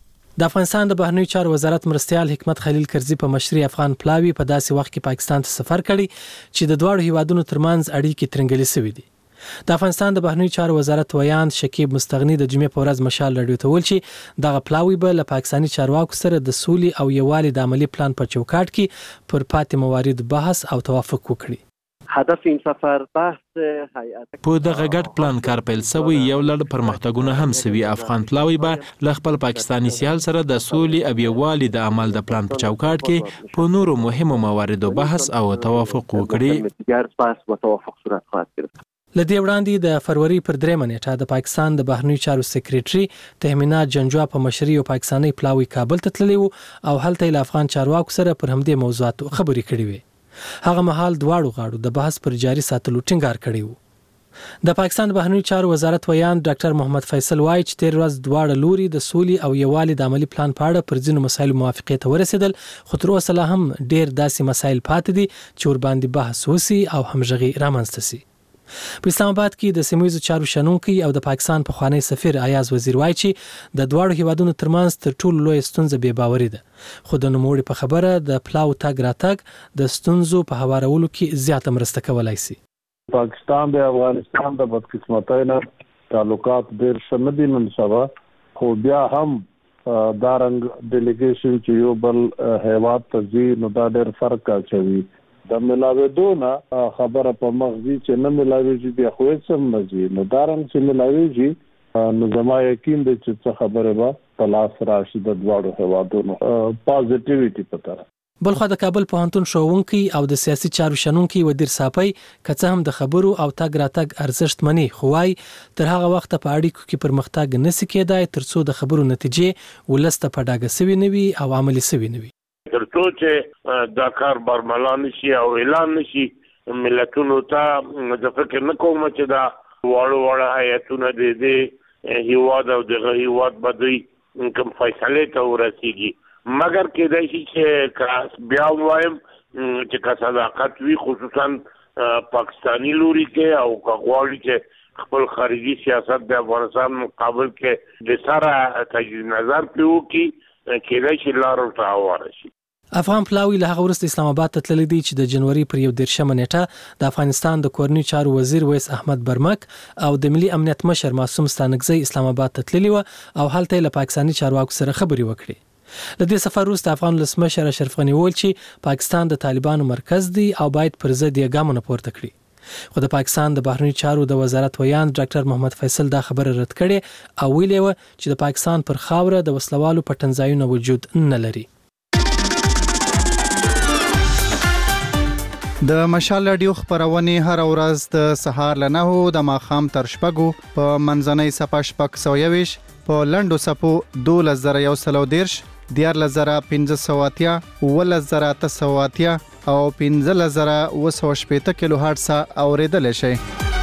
د افغانستان د بهرنیو چارو وزارت مرستیال حکمت خلیل کرزي په مشري افغان پلاوی په داسې وخت کې پاکستان ته سفر کړی چې د دوه هیوادونو ترمنځ اړیکې ترنګلې شوې دي. د افغانستان د بهرنیو چارو وزارت ویاند شکیب مستغنی د جمعې په ورځ مشال رادیو ته ویل چې دغه پلاوی به له پاکستاني چارواکو سره د سولې او یووالي د عملی پلان په چوکاټ کې پر پاتې موارد بحث او توافق وکړي. هدف این سفر بحث هیئت په دغه ګډ پلان کار پیل شوی یو لړ پرمختګونه هم سوي. افغان پلاوی به له خپل پاکستانی سیال سره د سولې او یووالي د عمل د پلان په چوکاټ کې په نورو مهمو مواردو بحث او توافق وکړي. دیگر بحث و توافق صورت خواهد گرفت. لدې وړاندې د فروری پر درېمه نیټه د پاکستان د بهرنیو چارو سکریټري تهمینات جنجوا په مشري او پاکستاني پلاوی کابل ته تللی وو او هلته له افغان چارواکو سره پر همدې موضوعاتو خبرې کړې وې. هغه مهال دواړو غاړو د بحث پر جاري ساتلو ټینګار کړی وو. د پاکستان بهرنیو چارو وزارت ویاند ډاکټر محمد فیصل وایي چې تیر ورځ دواړه لوري د سولې او یووالي د عملی پلان په اړه پر ځینو مسایلو موافقې ته ورسېدل، خو تر اوسه هم ډېر داسې مسایل پاتې دي چې ورباندې بحث وسی او همغږي رامنځته شي. په اسلام آباد کې د سیمه ییزو چارو شنونکي او د پاکستان پخوانی سفیر ایاز وزیر وایي چې د دواړو هیوادونو ترمنځ تر ټولو لوی ستونزه بې باوري ده، خو د نوموړي په خبره د پلاو تګ راتګ د ستونزو په هوارولو کې زیاته مرسته کولای شي. پاکستان د افغانستان د بدقسمتۍ نه تعلقات ډېر ښه نه دي نن سبا، خو بیا هم دا رنګ ډیلیګیشن چې یو بل هیواد ته ځي نو دا ډېر فرق اچوي. د ملاویدو نه خبره په مغزي چې نه ملاویږي بیا خو هېڅ هم نه ځي، نو دا رنګ چې ملاویږي نو زما یقین دی چې څه خبرې به په لاس راشي د دواړو هیوادونو پازیټیویټي په طرف. بلخو د کابل پوهنتون ښوونکي او د سیاسي چارو شنونکي ودیر صافی که څه هم د خبرو او تګ راتګ ارزښت مني، خو وايي تر هغه وخته په اړیکو کې پرمختګ نشي کېدای تر څو د خبرو نتیجې ولس ته په ډاګه سوي نه وي او عملي سوي نه وي. تر څو چې دا کار برملا نشي او اعلان نشي ملتونو ته زه فکر نه کوم چې دا واړه واړه هیئتونه د دې هیواد او دغه هیواد به دوی کوم فیصلې ته ورسېږي، مګر کېدای شي چې بیا وایم چې که صداقت وي خصوصا پاکستاني لوري کې او که غواړي چې خپل خارجي سیاست د افغانستان مقابل کې د سره تجدید نظر پرې وکړي کېدای شي لار ورته هواره شي. افغان پلاوی له هغه وروسته اسلام آباد ته تللی دی چې د جنوري پر یو دېرشمه نیټه د افغانستان د کورنیو چارو وزیر ویس احمد برمک او د ملي امنیت مشر معصوم ستانکزی اسلام آباد ته تللی و او هلته له پاکستاني چارواکو سره خبرې وکړي. له دې سفر وروسته افغان ولسمشر اشرف غني وویل چې پاکستان د طالبانو مرکز دی او باید پر ضد یې ګامونه پورته کړي. خو د پاکستان د بهرنی چارو د وزارت ویان ډاکټر محمد فیصل دا خبره رد کړې او ویلي و چې د پاکستان پر خاوره د وسلوالو پټنځایونه وجود نه لري. د مشال رادیو خبرونه هر ورځ د سهار له نهو د ماښام تر شپږو په منځنۍ صفه شپږ سوه یوویشت په لنډو صفو دولس زره یو سل او دېرش دیارلس زره پنځه سوه اتیا اوولس زره اته سوه اتیا او پنځلس زره اوه سوه شپېته کیلو هرټز اورېدلی شئ.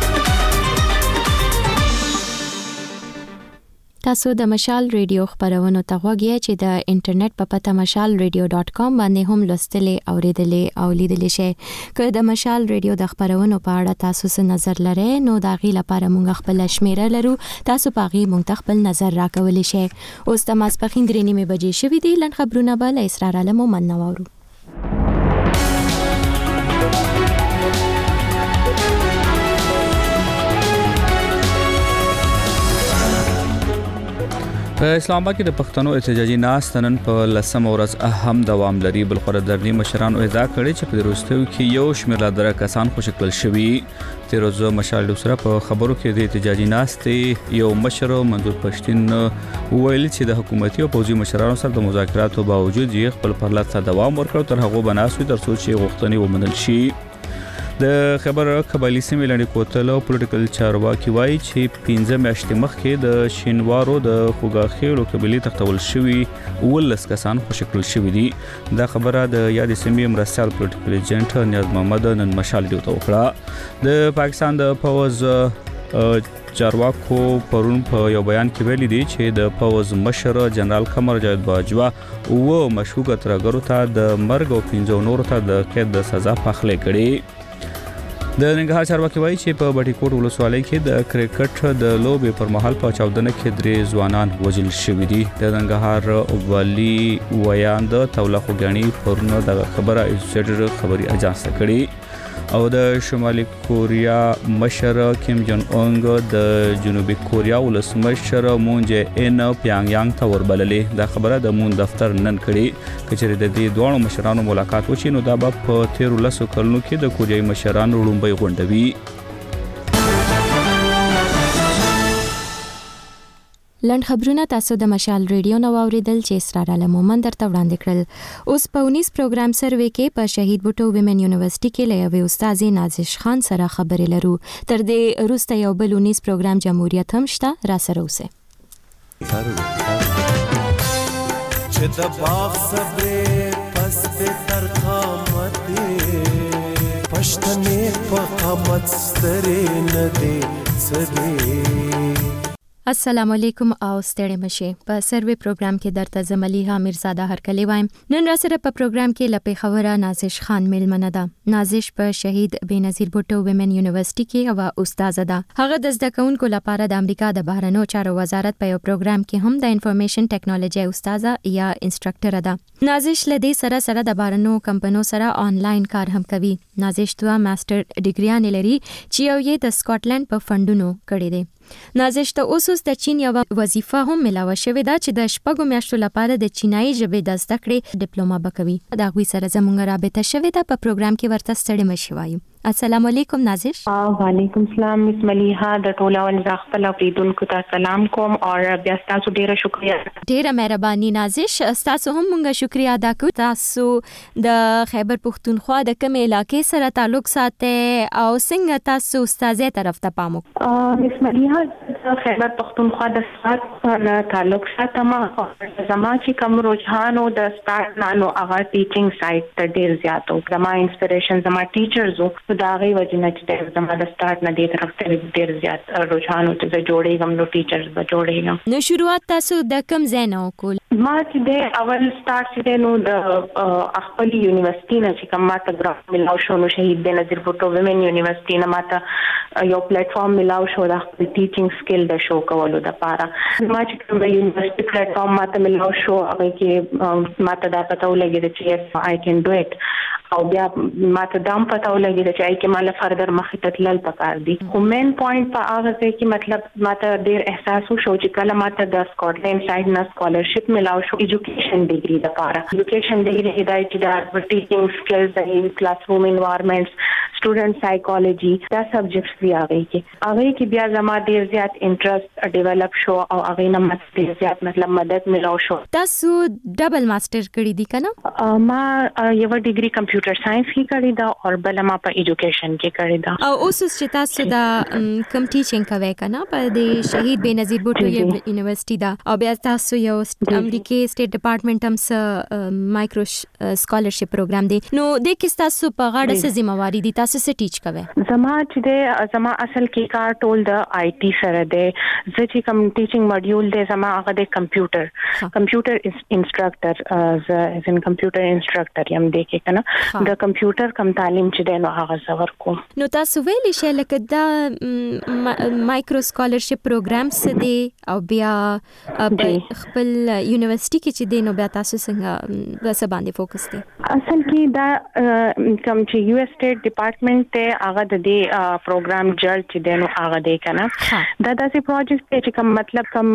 تاسو د مشال ریډیو خبرونو ته غوږ یې چې د انټرنیټ په پته مشال ریډیو ډاټ کام باندې هم لوستلې اوریدلې او لیدلې شئ. که د مشال ریډیو د خبرونو په اړه تاسو څه نظر لرئ نو د هغې لپاره موږ خپل شمیره لرو، تاسو په هغې موږ ته خپل نظر راکولی شئ. اوس د ماسپښین درې نیمې بجې شوي دي. لنډ خبرونه به له اسرار عالم ومن نه واورو. په اسلام آباد کې د پښتنو احتجاجي ناست نن په لسمه ورځ اهم دوام لري. بلخور درنی مشرانو ادعا کړې چې په وروستیو کې یو شمېر لا دره کسان خوشی کړل شوي. تیر ورځ مشال سره په خبرو کې د احتجاجي ناستې یو مشر منظور پښتين ویل چې د حکومتي او پوځي مشرانو سره د مذاکراتو باوجود یې خپل پرلط ته دوام ورکړ تر هغه بناسوي تر څو چې غوښتنې ومنل شي. د خبر قبایلی سیمې لاندې کوتل او پولیټیکل چارواکي وایي چې پنځه میاشتې مخکې د شینوارو د خوګاخېلو قبیلې تختول شوي اوولس کسان خوشي کړل شوي دي. دا خبره د یادې سیمې مرستیال پولیټیکل ایجنټ نیاز محمد نن مشال ډیو ته وکړه. د پاکستان د پوځ چارواکو پرون په یو بیان کې ویلي دي چې د پوځ مشر جنرال قمر جاوید باجوا او مشکوک ترګرو ته د مرګ او پنځو نورو ته د قید د سزا پخلی کړي. د ننګرهار چارواکي وایي چې په بټي کوټ ولسوالۍ کې د کرکټ د لوبې پر مهال په چاودنه کې درې ځوانان وژل شوي دي. د ننګرهار والي ویان د توله خوګانی پرونه د خبره ایسوسییټډ خبري اجانس ته کړي او د شمالي کوریا مشر کیم جون اونګ د جنوبي کوریا ولسمشر مون جې ان پیانګ یانګ ته وربللې. دا خبره د مون دفتر نن کړي. کچېرې د دې دوه مشرانو ملاقات وشي نو دا به په تیر لسو کلونو کې د کوریایي مشرانو لومبۍ غونډه وي. لنډ خبرونه تاسو د مشال ریډیو نو اوریدل چې اسرار عالم مومن درته وړاندې کړل. اوس په اونیس پروګرام سروې کې په شهید بوټو ویمن یونیورسيټي کې له یوې استادې نازش خان سره خبرې لرو. تر دې وروسته یو بل اونیس پروګرام جمهوریت هم شته، را سره اوسئ. چې د باغ صبرې پس په ترخامت پښتنې په قامت سترې نه دې څه. السلام علیکم او ستړي مشه. په سروې پروګرام کې درته زملیها میرزاده هرکلی وایم. نن را سره په پروګرام کې لپې خبره نازش خان میلمنه ده. نازش په شهید بېنظیر بوټو ویمن یونیورسيټي کې هوا استاد ده. هغه د زده کوونکو لپاره د امریکا د بهرنیو چارو وزارت په یو پروګرام کې هم د انفارمیشن ټیکنالوژي استاد یا انسټرکټر ده. نازش لدی سره سره د بهرنیو کمپنیو سره آنلاین کار هم کوي. نازش دوه ماستر ډیګریان لري چې یو یې د سکاټلند په فندونو کړی دی. نازش ته اوس د چین یو وظیفه هم ملاوه شوې ده چې د شپږو میاشتو لپاره د چینایي ژبې د زده کړې ډیپلوما بکوي. دا غوي سره زموږ رابطه شوې ده. په پروګرام کې ورته ستړي مشي وایو. السلام علیکم نازش. وعلیکم السلام مس ملیحه. د ټولو ول خپل اوریدونکو ته سلام کوم او بیا تاسو ډیره شکریا. ډیره مهرباني نازش. تاسو هم مونږه شکریا ادا کوو. تاسو د خیبر پښتونخوا د کوم علاقې سره تعلق ساتي او څنګه تاسو استادې طرف ته پامو؟ مس ملیحه د خیبر پښتونخوا د سات سره تعلق ساتم. زما چې کوم رجحان او د سٹارټ نانو هغه ټیچینګ سایت ته ډیر زیات او زما انسپریشن زما ټیچرز او دا غي وجنه چې زما د سٹارټ نه دې طرف ته ډیر زیات رجحان او ته جوړېږم نو ټیچرز به جوړېږم. نو شروعات تاسو د کوم ځای نه وکول؟ ما چې د اول سٹارټ چې نو د خپل یونیورسيټي نه چې کوم ماته ګرافټ ملاو شو نو شهید بېنظیر بوټو ویمن یونیورسيټي نه ماته یو پلیټ فارم ملاو شو د خپل ټیچینګ سکل د شو کولو لپاره. ما چې کوم یونیورسيټي پلیټ فارم ماته ملاو شو هغه کې ماته دا پته ولګېده چې آی کین ډو اټ او بیا ماته دام پته ولګی چې ای کې مال فردر مخې ته تلل پکار دي. خو مین پوینټ په هغه ځای کې مطلب ماته ډیر احساس وشو چې کله ماته د سکاټلند سایډ نه سکالرشپ ملاو شو ایجوکیشن ډیګري لپاره. ایجوکیشن ډیګري هدایت د ټیچینګ سکلز د کلاس روم انوایرنمنټس سټوډنټ سایکالوجي دا سبجیکټس دی هغه کې هغه کې بیا زما ډیر زیات انټرست ډیولپ شو او هغه نه مت ډیر زیات مطلب مدد ملاو شو. تاسو ډبل ماستر کړی دی کنه؟ ما یو ډیګري کمپیوټر ساينس کې کړی دا او بل ما په ایجوکیشن کې کړی دا. او اوس چې تاسو دا کم ټیچینګ کوي کنه په د شهید بېنظیر بوټو یونیورسيټي دا او بیا تاسو یو امریکای سټیټ ډپارټمنټ هم س مایکرو سکالرشپ پروګرام دی نو د کې تاسو په غاړه څه ذمہواری دي تاسو څه ټیچ کوي؟ زما چې د زما اصل کې کار ټول د آی ټي سره دی. زه چې کوم ټیچینګ ماډیول دی زما هغه د کمپیوټر کمپیوټر انسټرکټر از ان کمپیوټر انسټرکټر یم دی کې کنه د کمپیوټر کم تعلیم چې دی نو هغه زور کوم. نو تاسو ویلې شئ لکه دا مایکرو سکالرشپ پروګرام څه دی او بیا خپل یونیورسيټي کې چې دی نو بیا تاسو څنګه د څه باندې فوکس دی؟ اصل کې دا کوم چې یو اس سټیټ ډپارټمنټ ته هغه د دې پروګرام جړ چې دی نو هغه دی کنه دا داسې پروجیکټ چې کوم مطلب کوم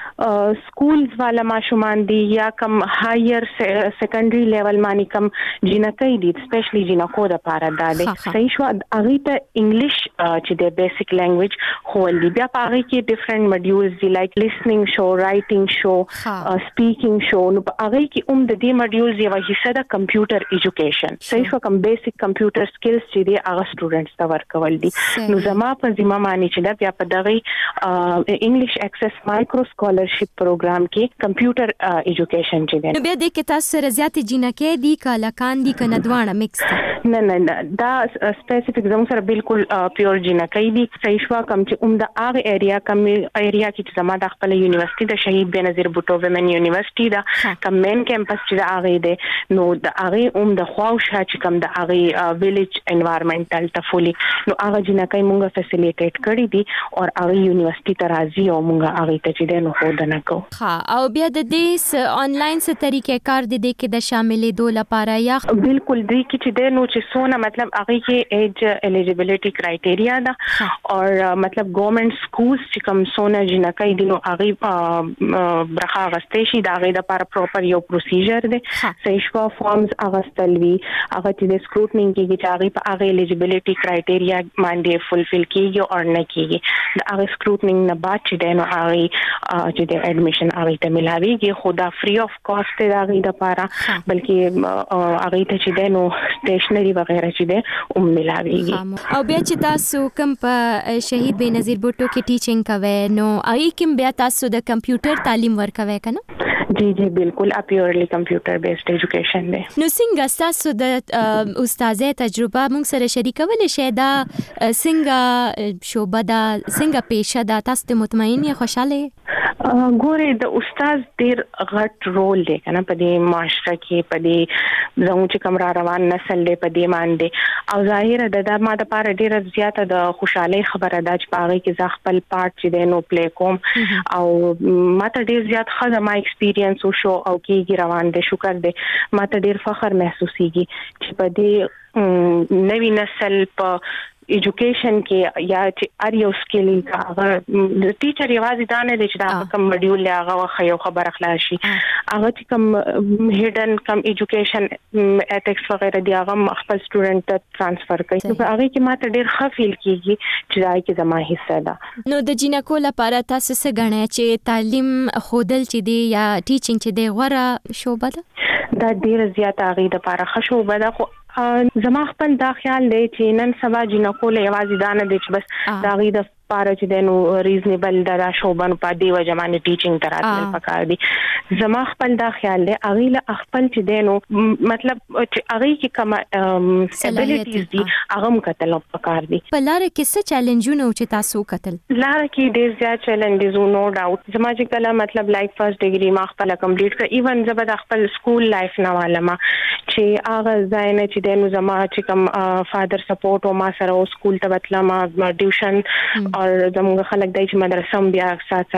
سکولز والا ماشومان دي یا کوم هایر سیکنډري لیول باندې کوم جنکې دي سپیشلی جنکو د پاره دا دی صحیح شو هغه ته انګلیش چې د بیسیک لینګویج هول دی بیا هغه کې ډیفرنٹ ماډیولز دي لایک لیسنینګ شو رائټینګ شو سپیکینګ شو نو هغه کې اوم د دې ماډیولز یو حصہ د کمپیوټر ایجوکیشن صحیح شو کوم بیسیک کمپیوټر سکلز چې دی هغه سټوډنټس ته ورکول دي. نو زما په ذمہ باندې چې دا بیا په دغه انګلیش اکسس مایکرو سکالرشپ پروګرام کې کمپیوټر ایجوکیشن چې دی. نو بیا د کې تاسو سره زیات جنکې دي کله کان دي کنه دوانه مکس دي؟ نه نه دا سپیسیفیک زموږ سره بالکل پیور جنکې دي. صحیح شو کوم چې اوم د هغه ایریا کوم ایریا کې زما د خپل یونیورسيټي د شهید بېنظیر بوټو ویمن یونیورسيټي دا کوم مین کیمپس چې دا هغه دی نو د هغه اوم د خواوشه چې کوم د هغه ویلیج انوایرنمنټل تفولی نو هغه جنکې مونږه فیسیلیټیټ کړی دي او هغه یونیورسيټي ته راځي او مونږه هغه ته چې دی نو خو دنه کو. ها او بیا د دې آنلاین څه طریقې کار دي د کې د شاملې دوه لپاره یا بالکل دی کې چې دی نو چې سونه مطلب هغه کې ایج الیجیبিলিټي کرایټیریا ده او مطلب ګورنمنت سکولز چې کوم سونه جنکې دي نو هغه برخه غستې شي دا غي د لپاره پراپر یو پروسیجر دی صحیح شو فارمز اغستلوي هغه چې د سکروټنینګ کې چې هغه په هغه الیجیبিলিټي کرایټیریا باندې فلفل کیږي او نه کیږي د هغه سکروټنینګ نه بعد چې دی نو هغه چې د اډمیشن هغه ته ملاويږي خدا فری اف کاست دی هغه د لپاره بلکې هغه ته چې دی نو سټیشنری وغیرہ چې دی هم ملاويږي. او بیا چې تاسو کوم په شهید بېنظیر بوټو کې ټیچینګ کوي نو هغه کوم بیا تاسو د کمپیوټر تعلیم ورکوي کنه؟ جی جی بالکل پیورلی کمپیوټر بیسډ ایجوکیشن دی. نو څنګه تاسو د استادې تجربه موږ سره شریکول شي دا څنګه شوبه دا څنګه پیشه دا تاسو ته مطمئن یا خوشاله؟ ګوره د استاد ډیر غټ رول دی کنه په دې معاشره کې په دې زموږ چې کوم را روان نسل دی په دې باندې او ظاهر د د ما د پاره ډیر زیاته د خوشاله خبره ده چې پاره کې ځ خپل پارت چې دی نو پلی کوم او ما ته ډیر زیات خزه ما ایکسپیرینس وشو او کېږي روان دي شکر دی ما ته ډیر فخر محسوسيږي چې په دې نوی نسل په ایجوکیشن کې یا چې ار یو سکیل هغه د ټیچر یوازې دا نه دی چې دا کوم ماډیول هغه خو خبر اخلاص شي هغه چې کوم هډن کوم ایجوکیشن ایتکس وغیرہ دی هغه خپل سټوډنټ ته ترانسفر کوي نو هغه کې ماته ډیر ښه فیل کیږي چې دا کې زما حصہ ده. نو د جنکو لپاره تاسو څه غواړئ چې تعلیم خودل چې دی یا ټیچینګ چې دی غوړه شوبه ده؟ دا ډیر زیات هغه د لپاره ښه شوبه ده خو زما خپل دا خیال دی چې نن سبا جنکو له یوازې دانه دي چې بس دا غي د پاره چې د نو ریزنیبل دا شوبن په دی وجمانه ټیچینګ تراتل پکار دي زما خپل دا خیال دی اغه له خپل چې د نو مطلب چې اغه کې کوم ابیلیټیز دي هغه مکتل پکار دي. په لار کې څه چیلنجونه چې تاسو کتل؟ لار کې ډیر زیات چیلنجز نو ډاوټ زما چې کله مطلب لایک فرست ډیګري ما خپل کمپلیټ کړ ایون زبر خپل سکول لایف نه والما چې هغه ځای نه چې د نو زما چې کوم فادر سپورټ او ما سره سکول ته وتلم ټیوشن او زموږ خلک دای چې مدرسه هم بیا سات سات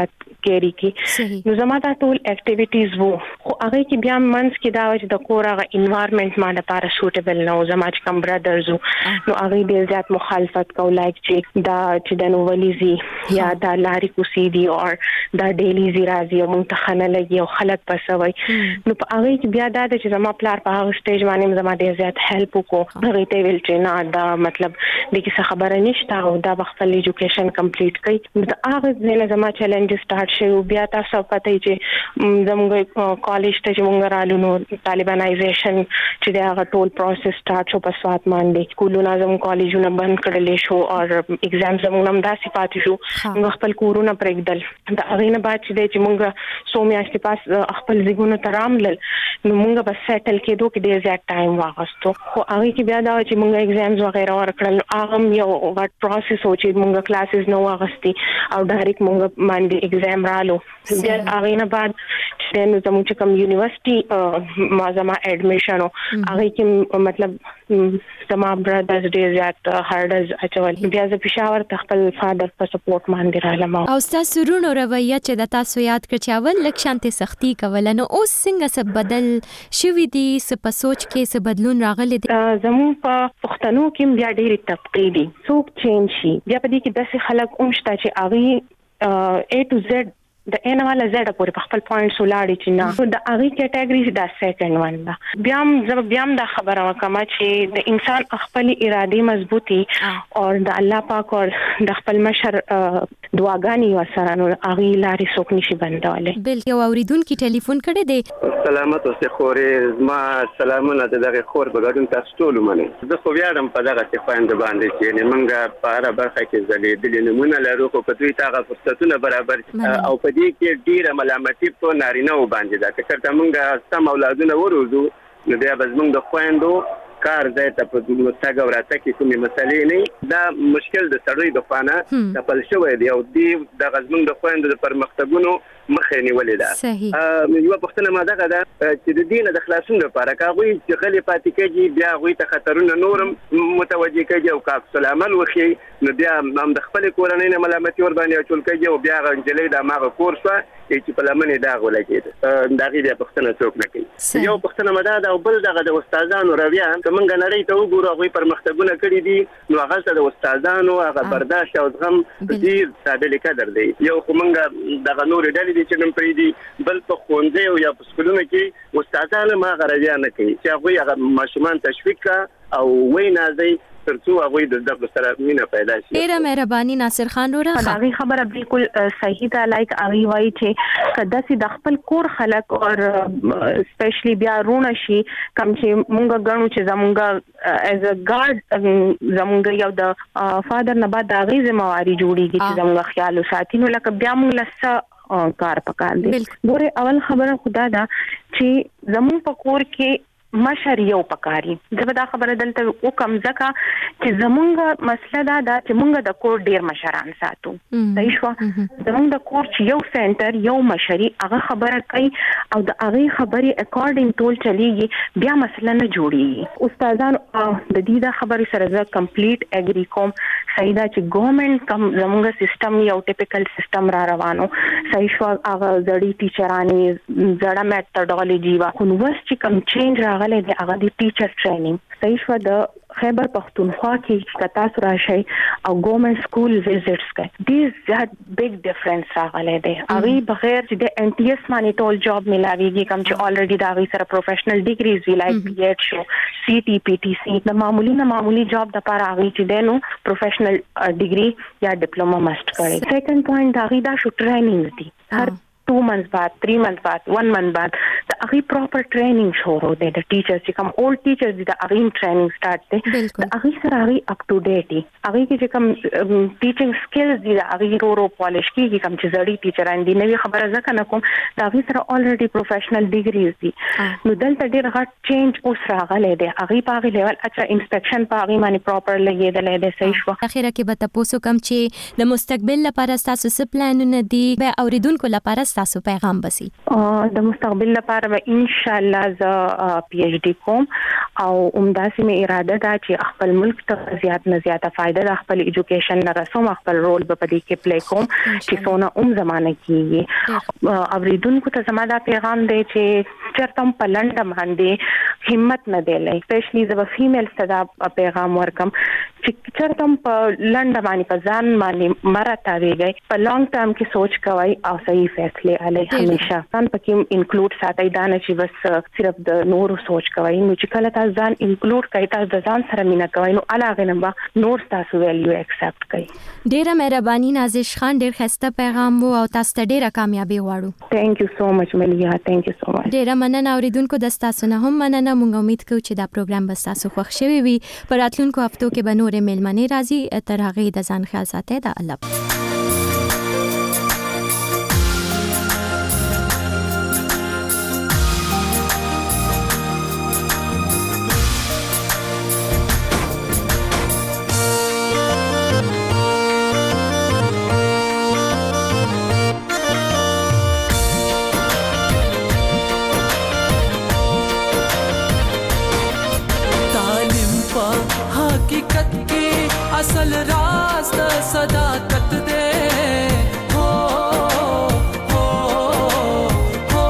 کیری کی نو زما دا ټول اکټیویټیز وو خو هغه کې بیا منس کې دا چې د کور هغه انوایرنمنت ما لپاره سوټیبل نه و زما چې کوم برادرز نو هغه ډیر زیات مخالفت کو لایک چې دا چې د نوولیزي یا دا لاري کوسي دي او دا ډیلی زی راځي او منتخنه لګي او خلک پسوي نو په هغه کې بیا دا چې زما پلار په هغه سټیج باندې زما ډیر زیات هیلپ وکړو هغه ته ویل چې نه دا مطلب د کیسه خبره نشته او دا خپل ایجوکیشن کمپلیټ کړي دا هغه نه زما چیلنج سٹارټ شو بیا تاسو پته چې زموږ کالج ته چې مونږ رالو نو طالبانایزیشن چې دا هغه ټول پروسس سٹارټ شو په سوات باندې کولونه زموږ کالجونه بند کړل شو او ایگزام زموږ هم داسې پاتې شو موږ خپل کورونه پرېږدل دا هغه نه بعد چې مونږ سو میاشتې پاس خپل ځګونو ترامل نو مونږ بس سیټل کېدو کې ډېر زیات ټایم واغستو خو هغه کې بیا دا چې مونږ ایگزامز وغیرہ ورکړل هغه یو غټ پروسس و چې مونږ کلاسز نو واغستي او ډایرکټ مونږ باندې ایگزام رالو بیا هغه نه بعد چې نو زموږ کوم یونیورسيټي ما زما اډمیشن هغه کې مطلب زما برادرز ډېر زیات هارډز اچول بیا زه پېښور ته خپل فادر په سپورټ باندې رالم او تاسو رونو رویه چې د تاسو یاد کړ چې اول لک شانتي سختي کول نو اوس څنګه څه بدل شوې دي څه په سوچ کې څه بدلون راغلی دی زموږ په پښتنو کې بیا ډېری طبقې دي څوک چینج شي بیا په دې کې داسې خلک اومشته چې هغه A to Z د ان والا زړه پورې په خپل پوینټس ولاړی چې نه د هغه کټګوري دا سیکنډ ون دا بیا هم زه بیا هم دا خبره وکم چې د انسان خپل اراده مضبوطی او د الله پاک او د خپل مشر دعاګانی وسره نو هغه لاري څوک نشي بندواله بل یو اوریدونکو ټلیفون کړی دی سلامت اوسه خورې ما سلامونه دغه خور بغاډون تاسو ټول منه زه خو یادم په دغه څه باندې چې موږ په هر برخه کې ځلې د نمونه لرو خو په دوی تاغه فرصتونه برابر او په دې کې ډیره ملامتي په نارینه و باندې دا چې تر موږ سم اولادونه وروزو نو بیا به موږ د خويندو کار ځای ته په مستګ او راته کې کومې مسلې نه دا مشکل د سړی د خانه د پل شوې دی او دی د غزمن د خويندو د پرمختګونو مخه نیولې ده ا یو پښتنه ماده ده چې د دین د خلاصون لپاره کاغوي چې غلي پاتې کېږي بیا غوي ته خطرونه نورم متوجي کېږي او کاک سلامل وخی نو بیا هم د خپل کورنۍ نه ملامتي ور باندې چول کېږي او بیا غنجلې د ماغه کورسه چې په لمنې دا غول کېده دا غي بیا پښتنه څوک نه کوي یو پښتنه ماده ده او بل دغه د استادانو رویه کومنګ نړۍ ته وګورو غوي پرمختګونه کړی دي نو هغه د استادانو هغه برداشت او زغم دې قابل قدر دی یو کومنګ دغه نور ډلې دي چې نن پرې دي بل په خوندې او یا په سکولونو کې استادانو ما غرضیا نه کوي چې هغه هغه ماشومان تشویق او وینا دی ترڅو هغه د دغه سره مینا پیدا شي ډیره مهرباني ناصر خان وره هغه خبره بالکل صحیح ده لایک هغه وایي چې کدا سي د خپل کور خلک او سپیشلی بیا رونه شي کوم چې مونږ غنو چې زمونږ از ا ګارد زمونږ یو د فادر نه بعد هغه ذمہواری جوړیږي چې زمونږ خیال وساتي نو لکه بیا مونږ لسه کار پکار دي ګوره اول خبره خدا دا چې زمون په کور کې مشر یو پکاري زه دا خبره دلته او کم ځکه چې زمونږ مسله دا ده چې مونږ د کور ډیر مشران ساتو صحیح شو زمونږ د کور چې یو سنټر یو مشري هغه خبره کوي او د هغه خبري اکارډینګ ټول چلیږي بیا مسله نه جوړیږي استادان د دې د خبرې سره زه کمپلیټ اګری کوم صحیح دا چې ګورنمنت کم زمونږ سیستم یو ټیپیکل سیستم را روانو صحیح شو هغه زړی ټیچرانی زړه میتھډالوژي وا خو نو چې کم چینج راغلی د هغه د ټیچر ټریننګ صحیح شو د خیبر پختونخوا کې کتا سره شي او ګورنمنت سکول وزټس کوي دیز زیات بیگ ډیفرنس راغلی دی هغه بغیر چې د ان ټي اس باندې ټول جاب ملاويږي کوم چې الریډي دا غي سره پروفیشنل ډیګریز وی لایک بي ایډ شو سی ټي پی ټي سی د معمولی نه معمولی جاب د لپاره هغه چې دینو پروفیشنل ډیګري یا ډیپلوما مست کړي سیکنډ پوینټ دا غي دا شو ټریننګ دي هر two months بعد three months بعد one month بعد د هغه پراپر ټریننګ شروع دی د ټیچرز چې کوم اولډ ټیچرز دي د هغه ټریننګ سٹارټ دی د هغه سره هغه اپ ټو ډیټ دي هغه کې چې کوم ټیچینګ سکلز دي د هغه ورو ورو پالیش کیږي کوم چې زړی ټیچران دي نوې خبره ځکه نه کوم د هغه سره الریډي پروفیشنل ډیګریز دي نو دلته ډیر غټ چینج اوس راغلی دی هغه په هغه لیول اچھا انسپیکشن په هغه باندې پراپر لګیدل دی صحیح شو اخیرا کې به تاسو کوم چې د مستقبل لپاره تاسو څه پلانونه دي به اوریدونکو لپاره ستاسو پیغام بسی؟ د مستقبل لپاره به ان شاء الله ز پی ایچ ډی کوم او عمداسي مې اراده ده چې خپل ملک ته زیات نه زیاته فائدہ د خپل ایجوکیشن نه رسوم، خپل رول به پدې کې پلی کوم چې څونه اوم زمانه کیږي. اوریدونکو ته زما دا پیغام دی چې چرته په لنډه باندې همت نه دی لای، سپیشلی زما فیمیل صدا پیغام ورکم چې چرته په لنډه باندې په ځان باندې مرته ویږي، په لانګ ټرم کې سوچ کوي او صحیح فیصله علي همیشه ځان پکې انکلوډ ساتي، دا نه چې بس صرف د نور سوچ کوي. نو چې کله تاسو ځان انکلوډ کوي، تاسو د ځان سره مینا کوي، نو علاوه نه به نور تاسو ویلیو اکسپټ کوي. ډیره مهرباني نازش خان، ډیر خسته پیغام وو او تاسو ته ډیره کامیابی غواړو. ثانک یو سو مچ ملیا، ثانک یو سو مچ. ډیره مننه اوریدونکو د تاسو نه هم مننه. مونږ امید کوو چې دا پروګرام به تاسو خوښ شوي وي. په راتلونکو هفتو کې به نورې میلمنې راځي. تر هغې د ځان خیال ساتئ. د الله اصل راز د صداقت دے ہو ہو ہو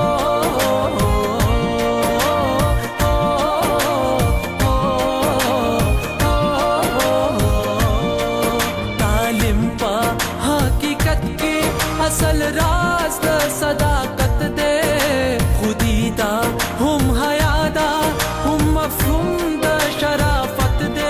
تعلیم پا حقیقت کی اصل راز د صداقت دے خودی دا ہم حیا دا ہم مفہوم دا شرافت دے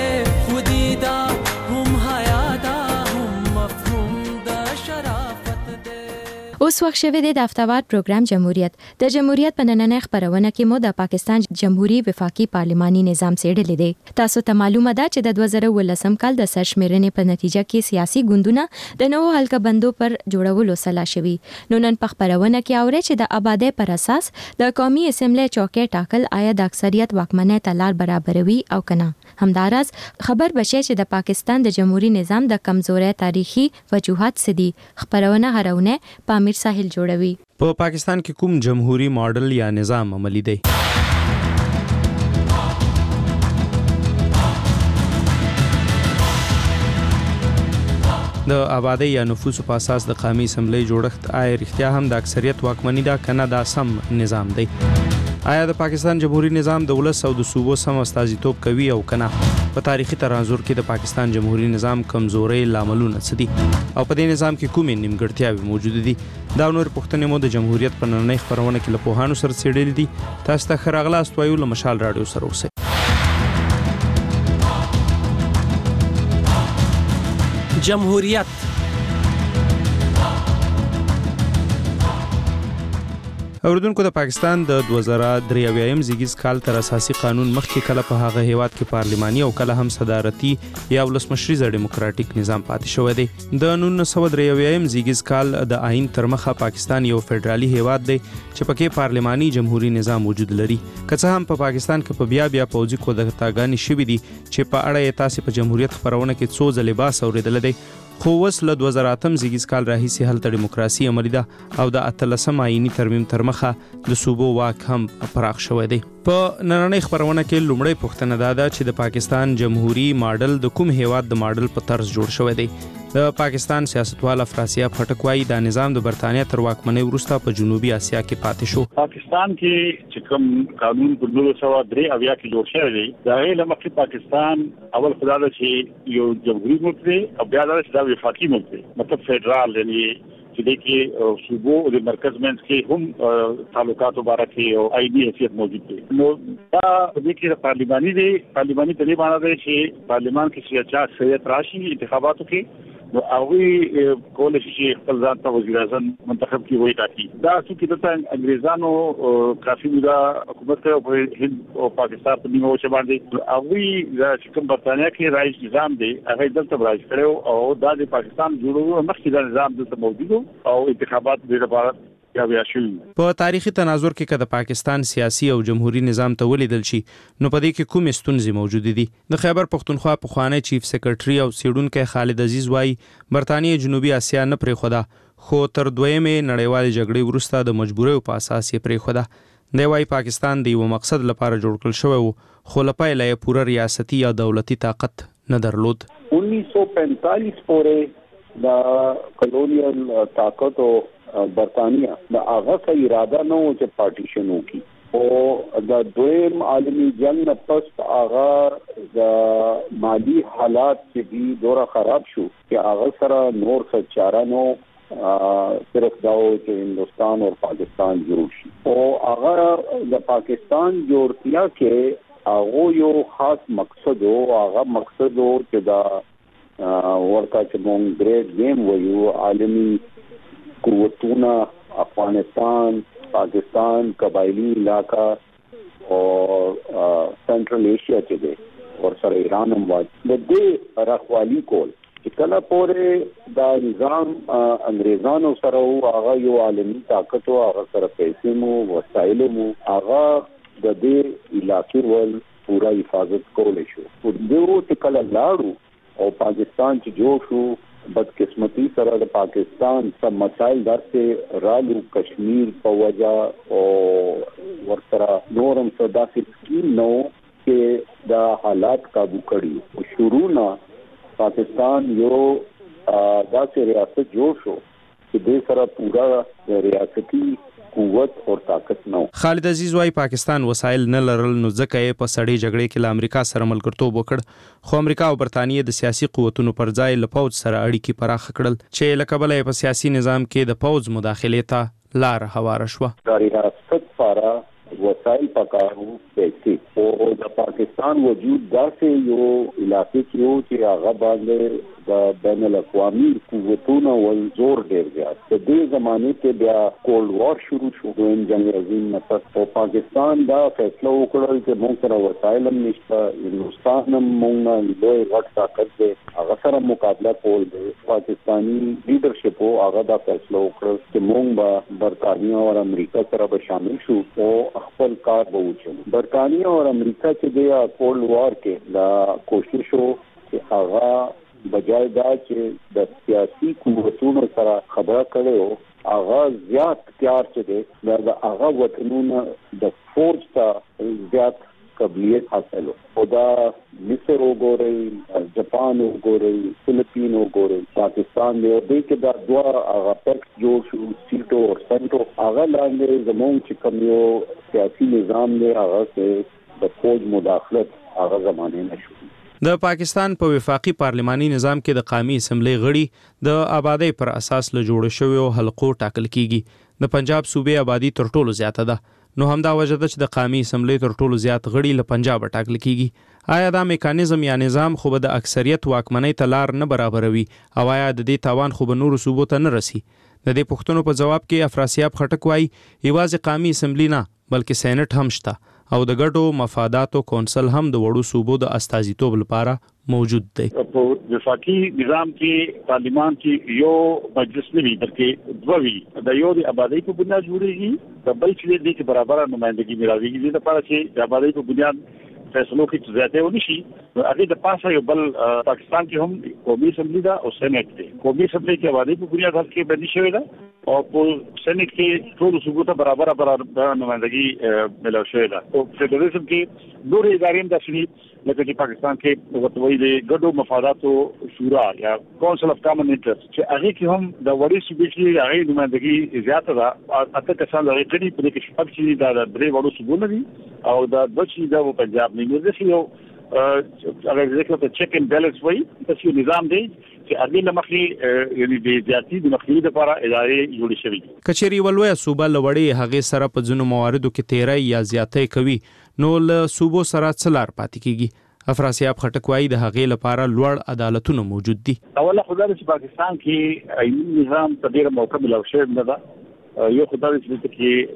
اوس وخت شوی دی د هفتهوار پروګرام جمهوریت. د جمهوریت په نننۍ خبرونه کې مو د پاکستان جمهوریت وفاقي پارلماني نظام څېړلی دی. تاسو ته معلومه ده چې د دوه زره اوولسم کال د سرشمیرنې په نتیجه کې سیاسي ګوندونه د نوو حلقه بندو پر جوړولو سلا شوي. نو نن په خبرونه کې اورئ چې د آبادۍ پر اساس د قومي اسمبلی چوکۍ ټاکل آیا د اکثریت واکمنۍ ته لار برابروي او کنه. همداراز خبر بشي چې د پاکستان د جمهوریت نظام د کمزوري تاریخي وجوهات څه دي. خبرونه هرونه په ساحل جوړوي. په پاکستان کې کوم جمهوریت ماډل یا نظام عملی دی؟ د آبادی یا نفوس په اساس د قومي اسمبلی جوړښت آیا رښتیا هم د اکثریت واکمني ده کنه دا سم نظام دی؟ آیا د پاکستان جمهوریت نظام د ولس او د صوبو سم استازیتوب کوي او کنه؟ په تاریخي تناظر کې د پاکستان جمهوریت نظام کمزوري لاملونه څه دي او په دې نظام کې کومې نیمګړتیاوې موجود دي؟ دا نور پوښتنې مو د جمهوریت په نننۍ خبرونه کې له پوهانو سره څېړلې دي. تاسو ته ښه راغلاست وایو. له مشال راډیو سره اوسئ. جمهوریت اوریدونکو د پاکستان د دوه زره درې اویایم زیږیز کال تر اساسي قانون مخکې کله په هغه هیواد کې پارلماني او کله هم صدارتي یا ولسمشریزه ډیموکراټیک نظام پاتې شوی دی. د نولس سوه درې اویایم زیږیز کال د آئین تر مخه پاکستان یو فدرالي هیواد دی چې پکې پارلماني جمهوریت نظام وجود لري. که څه هم په پاکستان کې په بیا بیا پوځي کودتاګانې شوې دي چې په اړه یې تاسې په جمهوریت خبرونه کې څو ځلې بحث اورېدلی دی، خو اوس له دوه زره اتم زیږیز کال راهیسې هلته ډیموکراسي عملي ده او د اتلسم آئیني ترمیم تر مخه د صوبو واک هم پراخ شوی دی. په نننۍ خبرونه کې لومړی پوښتنه دا ده چې د پاکستان جمهوریت ماډل د کوم هیواد د ماډل په طرز جوړ شوی دی؟ د پاکستان سیاستوال افراسیاب خټک وایي دا نظام د برتانیا تر واکمنۍ وروسته په جنوبي اسیا کې پاتې شو. پاکستان کې چې کوم قانون په نولس سوه درې اویا کې جوړ شوی دی، دا یې له مخکې پاکستان اول خو دا ده چې یو جمهوري ملک دی او بیا دا چې دا وفاقي ملک دی، مطلب فدرال یعنی چې دې کې صوبو د مرکز منځ کې هم تعلقاتو باره کې او آئیني حیثیت موجود دی. نو دا دې کې پارلماني دی، پارلماني په دې معنی دی چې پارلمان کې چې چا اکثریت راشي انتخاباتو کې نو هغوی کولی شي چې خپل ځان ته وزیر اعظم منتخب کړي وایي ټاکي. دا څوکې دلته انګریزانو کافي موده حکومت کوي په هند او پاکستان په نیمه وچه باندې. هغوی چې کوم برتانیا کې رایج نظام دی هغه دلته رایج کړی او دا د پاکستان جوړولو مخکې دا نظام دلته موجود او انتخابات دې لپاره په تاریخي تناظر کې که د پاکستان سیاسي او جمهوریت نظام ته ولیدل شي نو په دې کې کومې ستونزې موجودې دي؟ د خیبر پښتونخوا پخوانی چیف سیکرټري او څېړونکی خالد عزیز وایي برتانیې جنوبي اسیا نه پرېښوده خو تر دویمې نړیوالې جګړې وروسته د مجبوریو په اساس یې پرېښوده. دی وايي پاکستان د یو مقصد لپاره جوړ کړل شوی و خو له پیله یې پوره ریاستي یا دولتي طاقت نه درلود. उन्नीस सौ पैंतालीस پورې د کلونیل طاقت او برطانیه د هغه څه اراده نه و چې پارټیشن وکړي او د دویم عالمي جنگ نه پس هغه د مالی حالات چې دی دوره خراب شو چې هغه سره نور څه چاره نو صرف داو چې هندوستان او پاکستان جوړ شي او هغه د پاکستان جوړتیا کې هغه یو خاص مقصد او هغه مقصد او چې دا ورته چې مونږ ګریډ گیم وایو عالمي قوتونه افغانستان پاکستان قبایلی علاقہ اور سنټرل ایشیا کې دی اور سره ایران هم وایي د دې رخوالي کول چې کله پورې دا نظام انګریزانو سره او هغه یو عالمي طاقت او هغه سره پیسې مو وسایل مو هغه د دې علاقې ول پورا حفاظت کولای شو او دغه چې کله لاړو او پاکستان چې جوړ شو بدقسمتی سره د پاکستان سم مسائل درته رالو کشمیر په وجہ او ورسره نورم صدا سکین نو کې دا حالات قابو کړي او شروع نه پاکستان یو داسې ریاست جوړ شو چې د سره پورا ریاستي قوت او طاقت نو. خالد عزیز وايي پاکستان وسایل نه لرل نو ځکه یې په سړې جګړې کې له امریکا سره ملګرتوب وکړ خو امریکا او برتانیې د سیاسي قوتونو پر ځای له پوځ سره اړیکې پراخ کړل چې له کبله په سیاسي نظام کې د پوځ مداخلې ته لار هواره شوه. د ریاست لپاره وسایل پکارو پیسې او د پاکستان وجود داسې یو علاقې کې یو چې هغه باندې د بین الاقوامي قوتونو ول زور ډېر زیات د دې زمانه کې بیا کولډ وار شروع شو دویم جنگ عظیم نه پس او پاکستان دا فیصله وکړل چې موږ سره وسایل هم نشته هندوستان هم موږ نه لوی غټ طاقت دی هغه سره مقابله کول دی. پاکستانی لیډرشپ او هغه دا فیصله وکړل چې موږ به برتانیې او امریکا سره به شامل شو او خپل کار به وکړو. برتانیې او امریکا چې د کولډ وار کې دا کوشش وو چې هغه بجای دا چې د سیاسي قوتونو سره خبره کړو هغه زیات تیار چې دی د هغه وطنونو د فورس ته زیات قبلیت حاصل او دا مصر وګورئ جاپان وګورئ فلپین وګورئ پاکستان دی او دې کې دا دوه هغه پکس جوړ شو سیټو او سنټو هغه لاندې زموږ چې کوم یو سیاسي نظام دی هغه کې د فوج مداخلت هغه زمانه نشو. د پاکستان په وفاقي پارلماني نظام کې د قومي اسمبلی غړي د آبادی پر اساس له جوړ شویو حلقو ټاکل کیږي. د پنجاب صوبې آبادی تر ټولو زیاته ده نو همدا وجه ده چې د قومي اسمبلی تر ټولو زیات غړي له پنجاب ټاکل کیږي. آیا دا میکانیزم یا نظام خو به د اکثریت واکمنۍ ته لار نه برابروي او آیا د دې تاوان خو به نورو صوبو ته نه رسي؟ د دې پوښتنو په جواب کې افراسیاب خټک وايي یوازې قومي اسمبلی نه بلکې سېنات هم شته او د ګډو مفاداتو کونسل هم د وړو صوبو د استازیتوب لپاره موجود دی. په وفاقي نظام کې پارلیمان کې یو مجلس نه وي بلکې دوه وي د یو د آبادی په بنیاد جوړیږي د بل چې د برابر نمائندګي ملاويږي د لپاره چې د آبادی په بنیاد فیصلو کې زیاته ونی شي هغه د پاسه یو بل پاکستان کې هم قومي اسمبلی دا او سېنات دی. قومي اسمبلی کې آبادی په بنیاد حل کې باندې شوی دا او په سېنات کې ټول صوبو ته برابر برابر نمائندګي ملاو شوی دا او فدراليزم کې نور ادارې هم داسې لکه چې پاکستان کې وتوي د ګډو مفاداتو شورا یا کونسل اف کامن انټرست چې هغه کې هم د وړي صوبې کې هغه نمائندګي زیاته ده اته کسان لري کړي په کې شپږ چې دا درې وړو صوبونه دي او دا د چې د پنجاب نه دي یو هغه ځکه ته چیک اینڈ بیلنس وایي چې یو نظام دی چې هغه لمخې یعنی د زیاتی د مخنیوي لپاره ادارې جوړې شوې. کچېری ولوي صوبه لوړې هغه سره په ځینو مواردو کې تیرای یا زیاتې کوي نو له صوبو سره څلار پاتې کیږي. افراسیاب خټک وايي د هغې لپاره لوړ عدالتونه موجود دي. اوله خدای چې پاکستان کې آئینی نظام په ډیره موقع ملو شوی نه ده یو خدای چې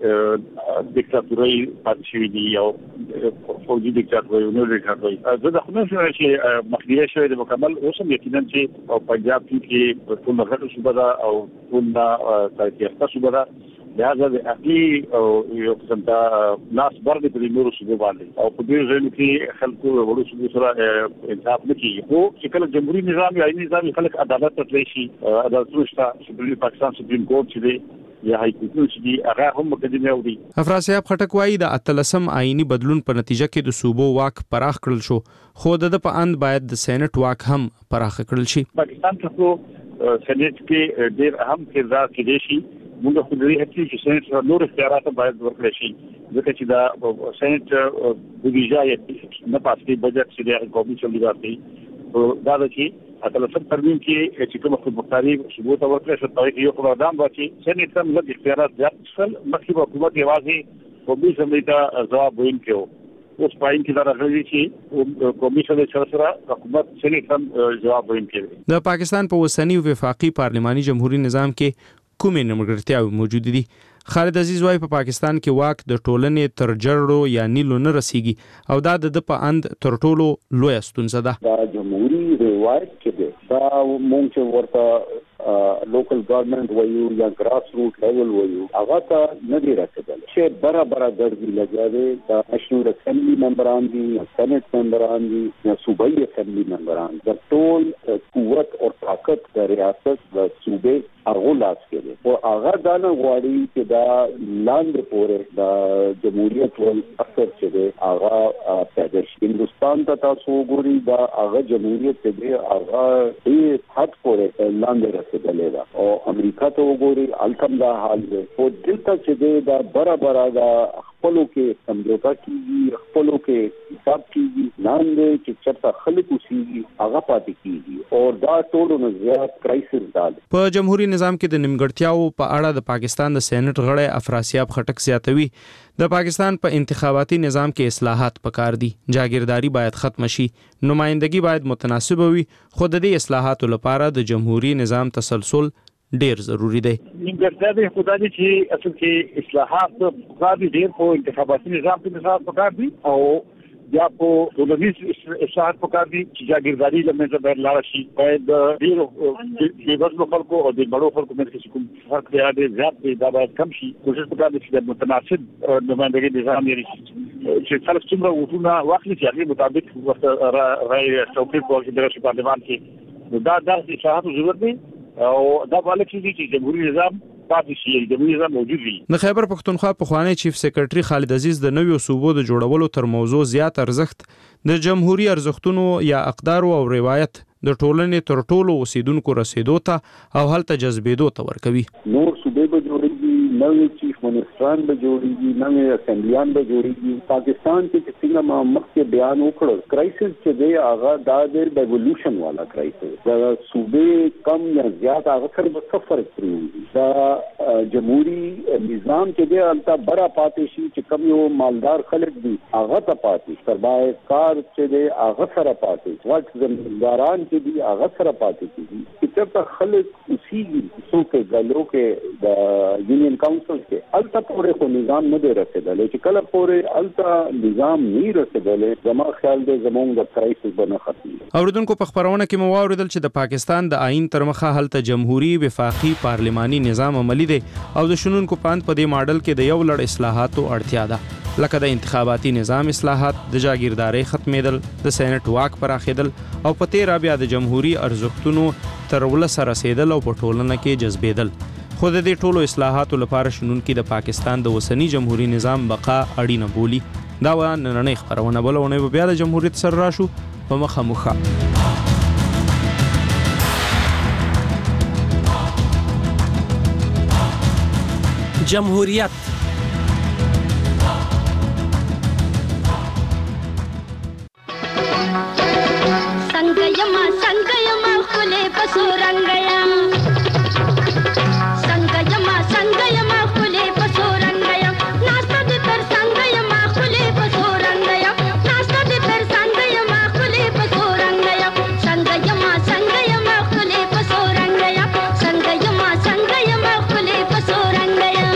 کې دیکتاتوري پاتې شوی دی او فوجي دیکتاتوري نو دیکتاتوري زه د خپل چې مخنیوي شوی د مکمل اوسم یقینا چې پنجاب کې ټول مغرب صوبه ده او ټول تاریخي صوبه ده لہذا د اخلي او یو قسم ته ناس برد په نورو صوبو باندې او په دې ځای کې خلکو وړو صوبو سره انصاف نه کیږي خو چې کله جمهوریت نظام یا آئینی نظام خلک عدالت ته تللی شي عدالتونو شته سپریم پاکستان سپریم کورټ چې دی یا هاي کورټ چې دی هغه هم مقدمه اوري. افراسیاب خټک وایي د اتلسم آئینی بدلون په نتیجه کې د صوبو واک پراخ کړل شو خو د په اند باید د سېنات واک هم پراخ کړل شي. پاکستان ته سېنات کې ډېر اهم کردار کېدی شي. موږ خو دې هڅې چې سېنات نور اختیارات باید ورکړي شي ځکه چې دا سېنات بودیجه یې نه پاتې بجټ چې د قومي چلېږي دا د چې اتلسم ترمیم کې چې کوم خپل مختاري ثبوت ورکړي شو تاریخ یو قرارداد واچي سېنات هم لږ اختیارات زیات شول مخکې حکومت یوازې قومي سمې ته ځواب ویونکی و اوس پاین کې دا راغلي چې قومي سمې سره حکومت سېنات هم ځواب ویونکی دی. د پاکستان په اوسنی وفاقي پارلماني جمهوریت نظام کې کومې نیمګړتیاوې موجود دي؟ خالد عزیز وايي په پاکستان کې واک د ټولنې تر جړړو یا نیلو نه رسیږي او دا د په اند تر ټولو لوی ستونزه ده. دا جمهوریت روایت کې ده دا مونږ چې ورته لوکل ګورنمنت وایو یا ګراس روټ لیول وایو هغه ته نه دی رسیدل چې برابر ګرځي لګاوي دا نېشنل اسمبلی ممبران دي سېنات ممبران دي یا صوبایي اسمبلی ممبران د ټول قوت او طاقت د ریاست د صوبې هغه لاس کې دي او هغه دا نه غواړي چې دا لاندې پورې د جمهوریت ول اثر چې دی هغه پیدا شي. هندستان ته تاسو وګورئ دا هغه جمهوریت چې دی هغه ډېر حد پورې لاندې رسېدلی ده او امریکا ته وګورئ هلته دا حال دی او دلته چې دی دا برابر دا خپلو کې سمجوتا کیږي خپلو کې حساب کیږي لاندې چې چېرته خلک اوسېږي هغه پاتې کیږي او دا ټولو نه زیات کرایسس ده. په جمهوریت نظام کې د نیمګړتیاو په اړه د پاکستان د سېنات غړی افراسیاب خټک زیاتوي د پاکستان په انتخاباتي نظام کې اصلاحات پکار دي جاگیرداری باید ختم شي نمائندګي باید متناسب وي خو د دې اصلاحاتو لپاره د جمهوریت نظام تسلسل ډیر ضروری دی. نیمګړتیا د خدای دي چې اصل کې اصلاحات پکار دي ډیر په انتخاباتي نظام کې اصلاحات پکار دي او یا په ټولنیز اصلاحات پکار دي چې جاگیرداری لمنځه باید لاړ شي باید ډیر د وسلو خلکو او د بړو خلکو مې چې کوم فرق دی ډیر زیات دی دا باید کم شي کوشش پکار دي چې متناسب نمائندګي نظام یې چې خلک څومره وټونه واخلي چې هغه مطابق ورته راي توفیق ورکړي د پارلمان کې دا د اصلاحاتو ضرورت دی او دا باندې چې جمهوریت نظام پاتې شي جمهوریت نظام موجود وي. د خیبر پښتونخوا پخوانی چیف سیکریټري خالد عزیز د نویو صوبو د جوړولو تر موضوع زیات ارزښت د جمهوریت ارزښتونو یا اقدار او روایت د ټولنې تر ټولو اوسیدونکو رسیدو ته او هلته جذبېدو ته ورکوي. نور صوبې به جوړېږي نوې چیف منسټران به جوړېږي نوې اسمبلیان به جوړېږي. پاکستان کې چې څنګه ما مخکې بیان وکړ کرایسس چې دی هغه دا د ریولوشن والا کرایسس دا صوبې کم یا زیات هغه سره به څه فرق پرېږدي دا جمهوریت نظام چې دی هلته برا پاتې شي چې کم یو مالدار خلک دي هغه ته پاتې سرمایه کار چې دی هغه سره پاتې واټ زمینداران چې دی هغه سره پاتې کیږي چې چېرته خلک اوسېږي څوک غلو کې د یونین کاونسل کې الته پورې خو نظام نه دی رسېدلی چې کله پورې الته نظام نه رسېدلی زما خیال دی زموږ د کرایسس به نه ختمېږي. اوریدونکو په خپرونه کې مو واورېدل چې د پاکستان د آئین تر مخه هلته جمهوریت وفاقي پارلماني نظام عملی دی او د شنونکو پاند په دې ماډل کې د یو لړ اصلاحاتو اړتیا ده لکه د انتخاباتي نظام اصلاحات د جاگیرداری ختمېدل د سېنات واک پراخېدل او په تیره بیا د جمهوریت ارزښتونو تر ولسه رسېدل او په ټولنه کې جذبېدل. خو د دې ټولو اصلاحاتو لپاره شنونکي د پاکستان د اوسني جمهوریت نظام بقا اړینه بولي. دا و نننۍ خپرونه بله اونۍ به بیا د جمهوریت سره راشو په مخه مخه. جمهوریت संगयमा संगयमा खुले पशु रंगया संगयमा संगयमा खुले पशु रंगया नास्ता दितर संगयमा खुले पशु रंगया नास्ता दितर संगयमा खुले पशु रंगया संगयमा संगयमा खुले पशु रंगया संगयमा संगयमा खुले पशु रंगया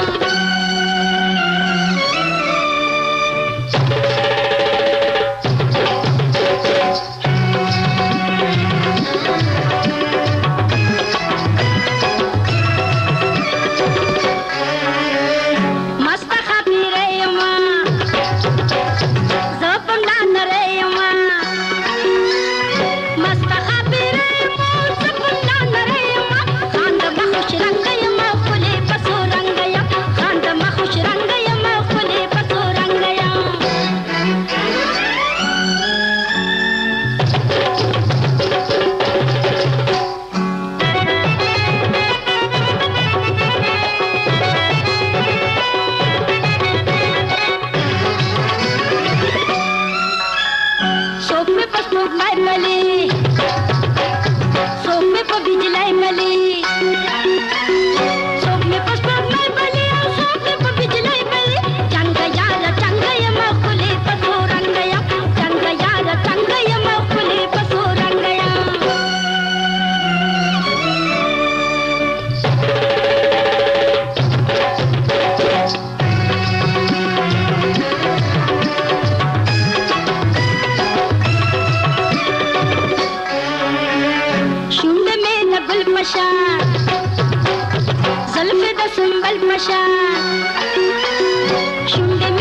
بل پشا شونډې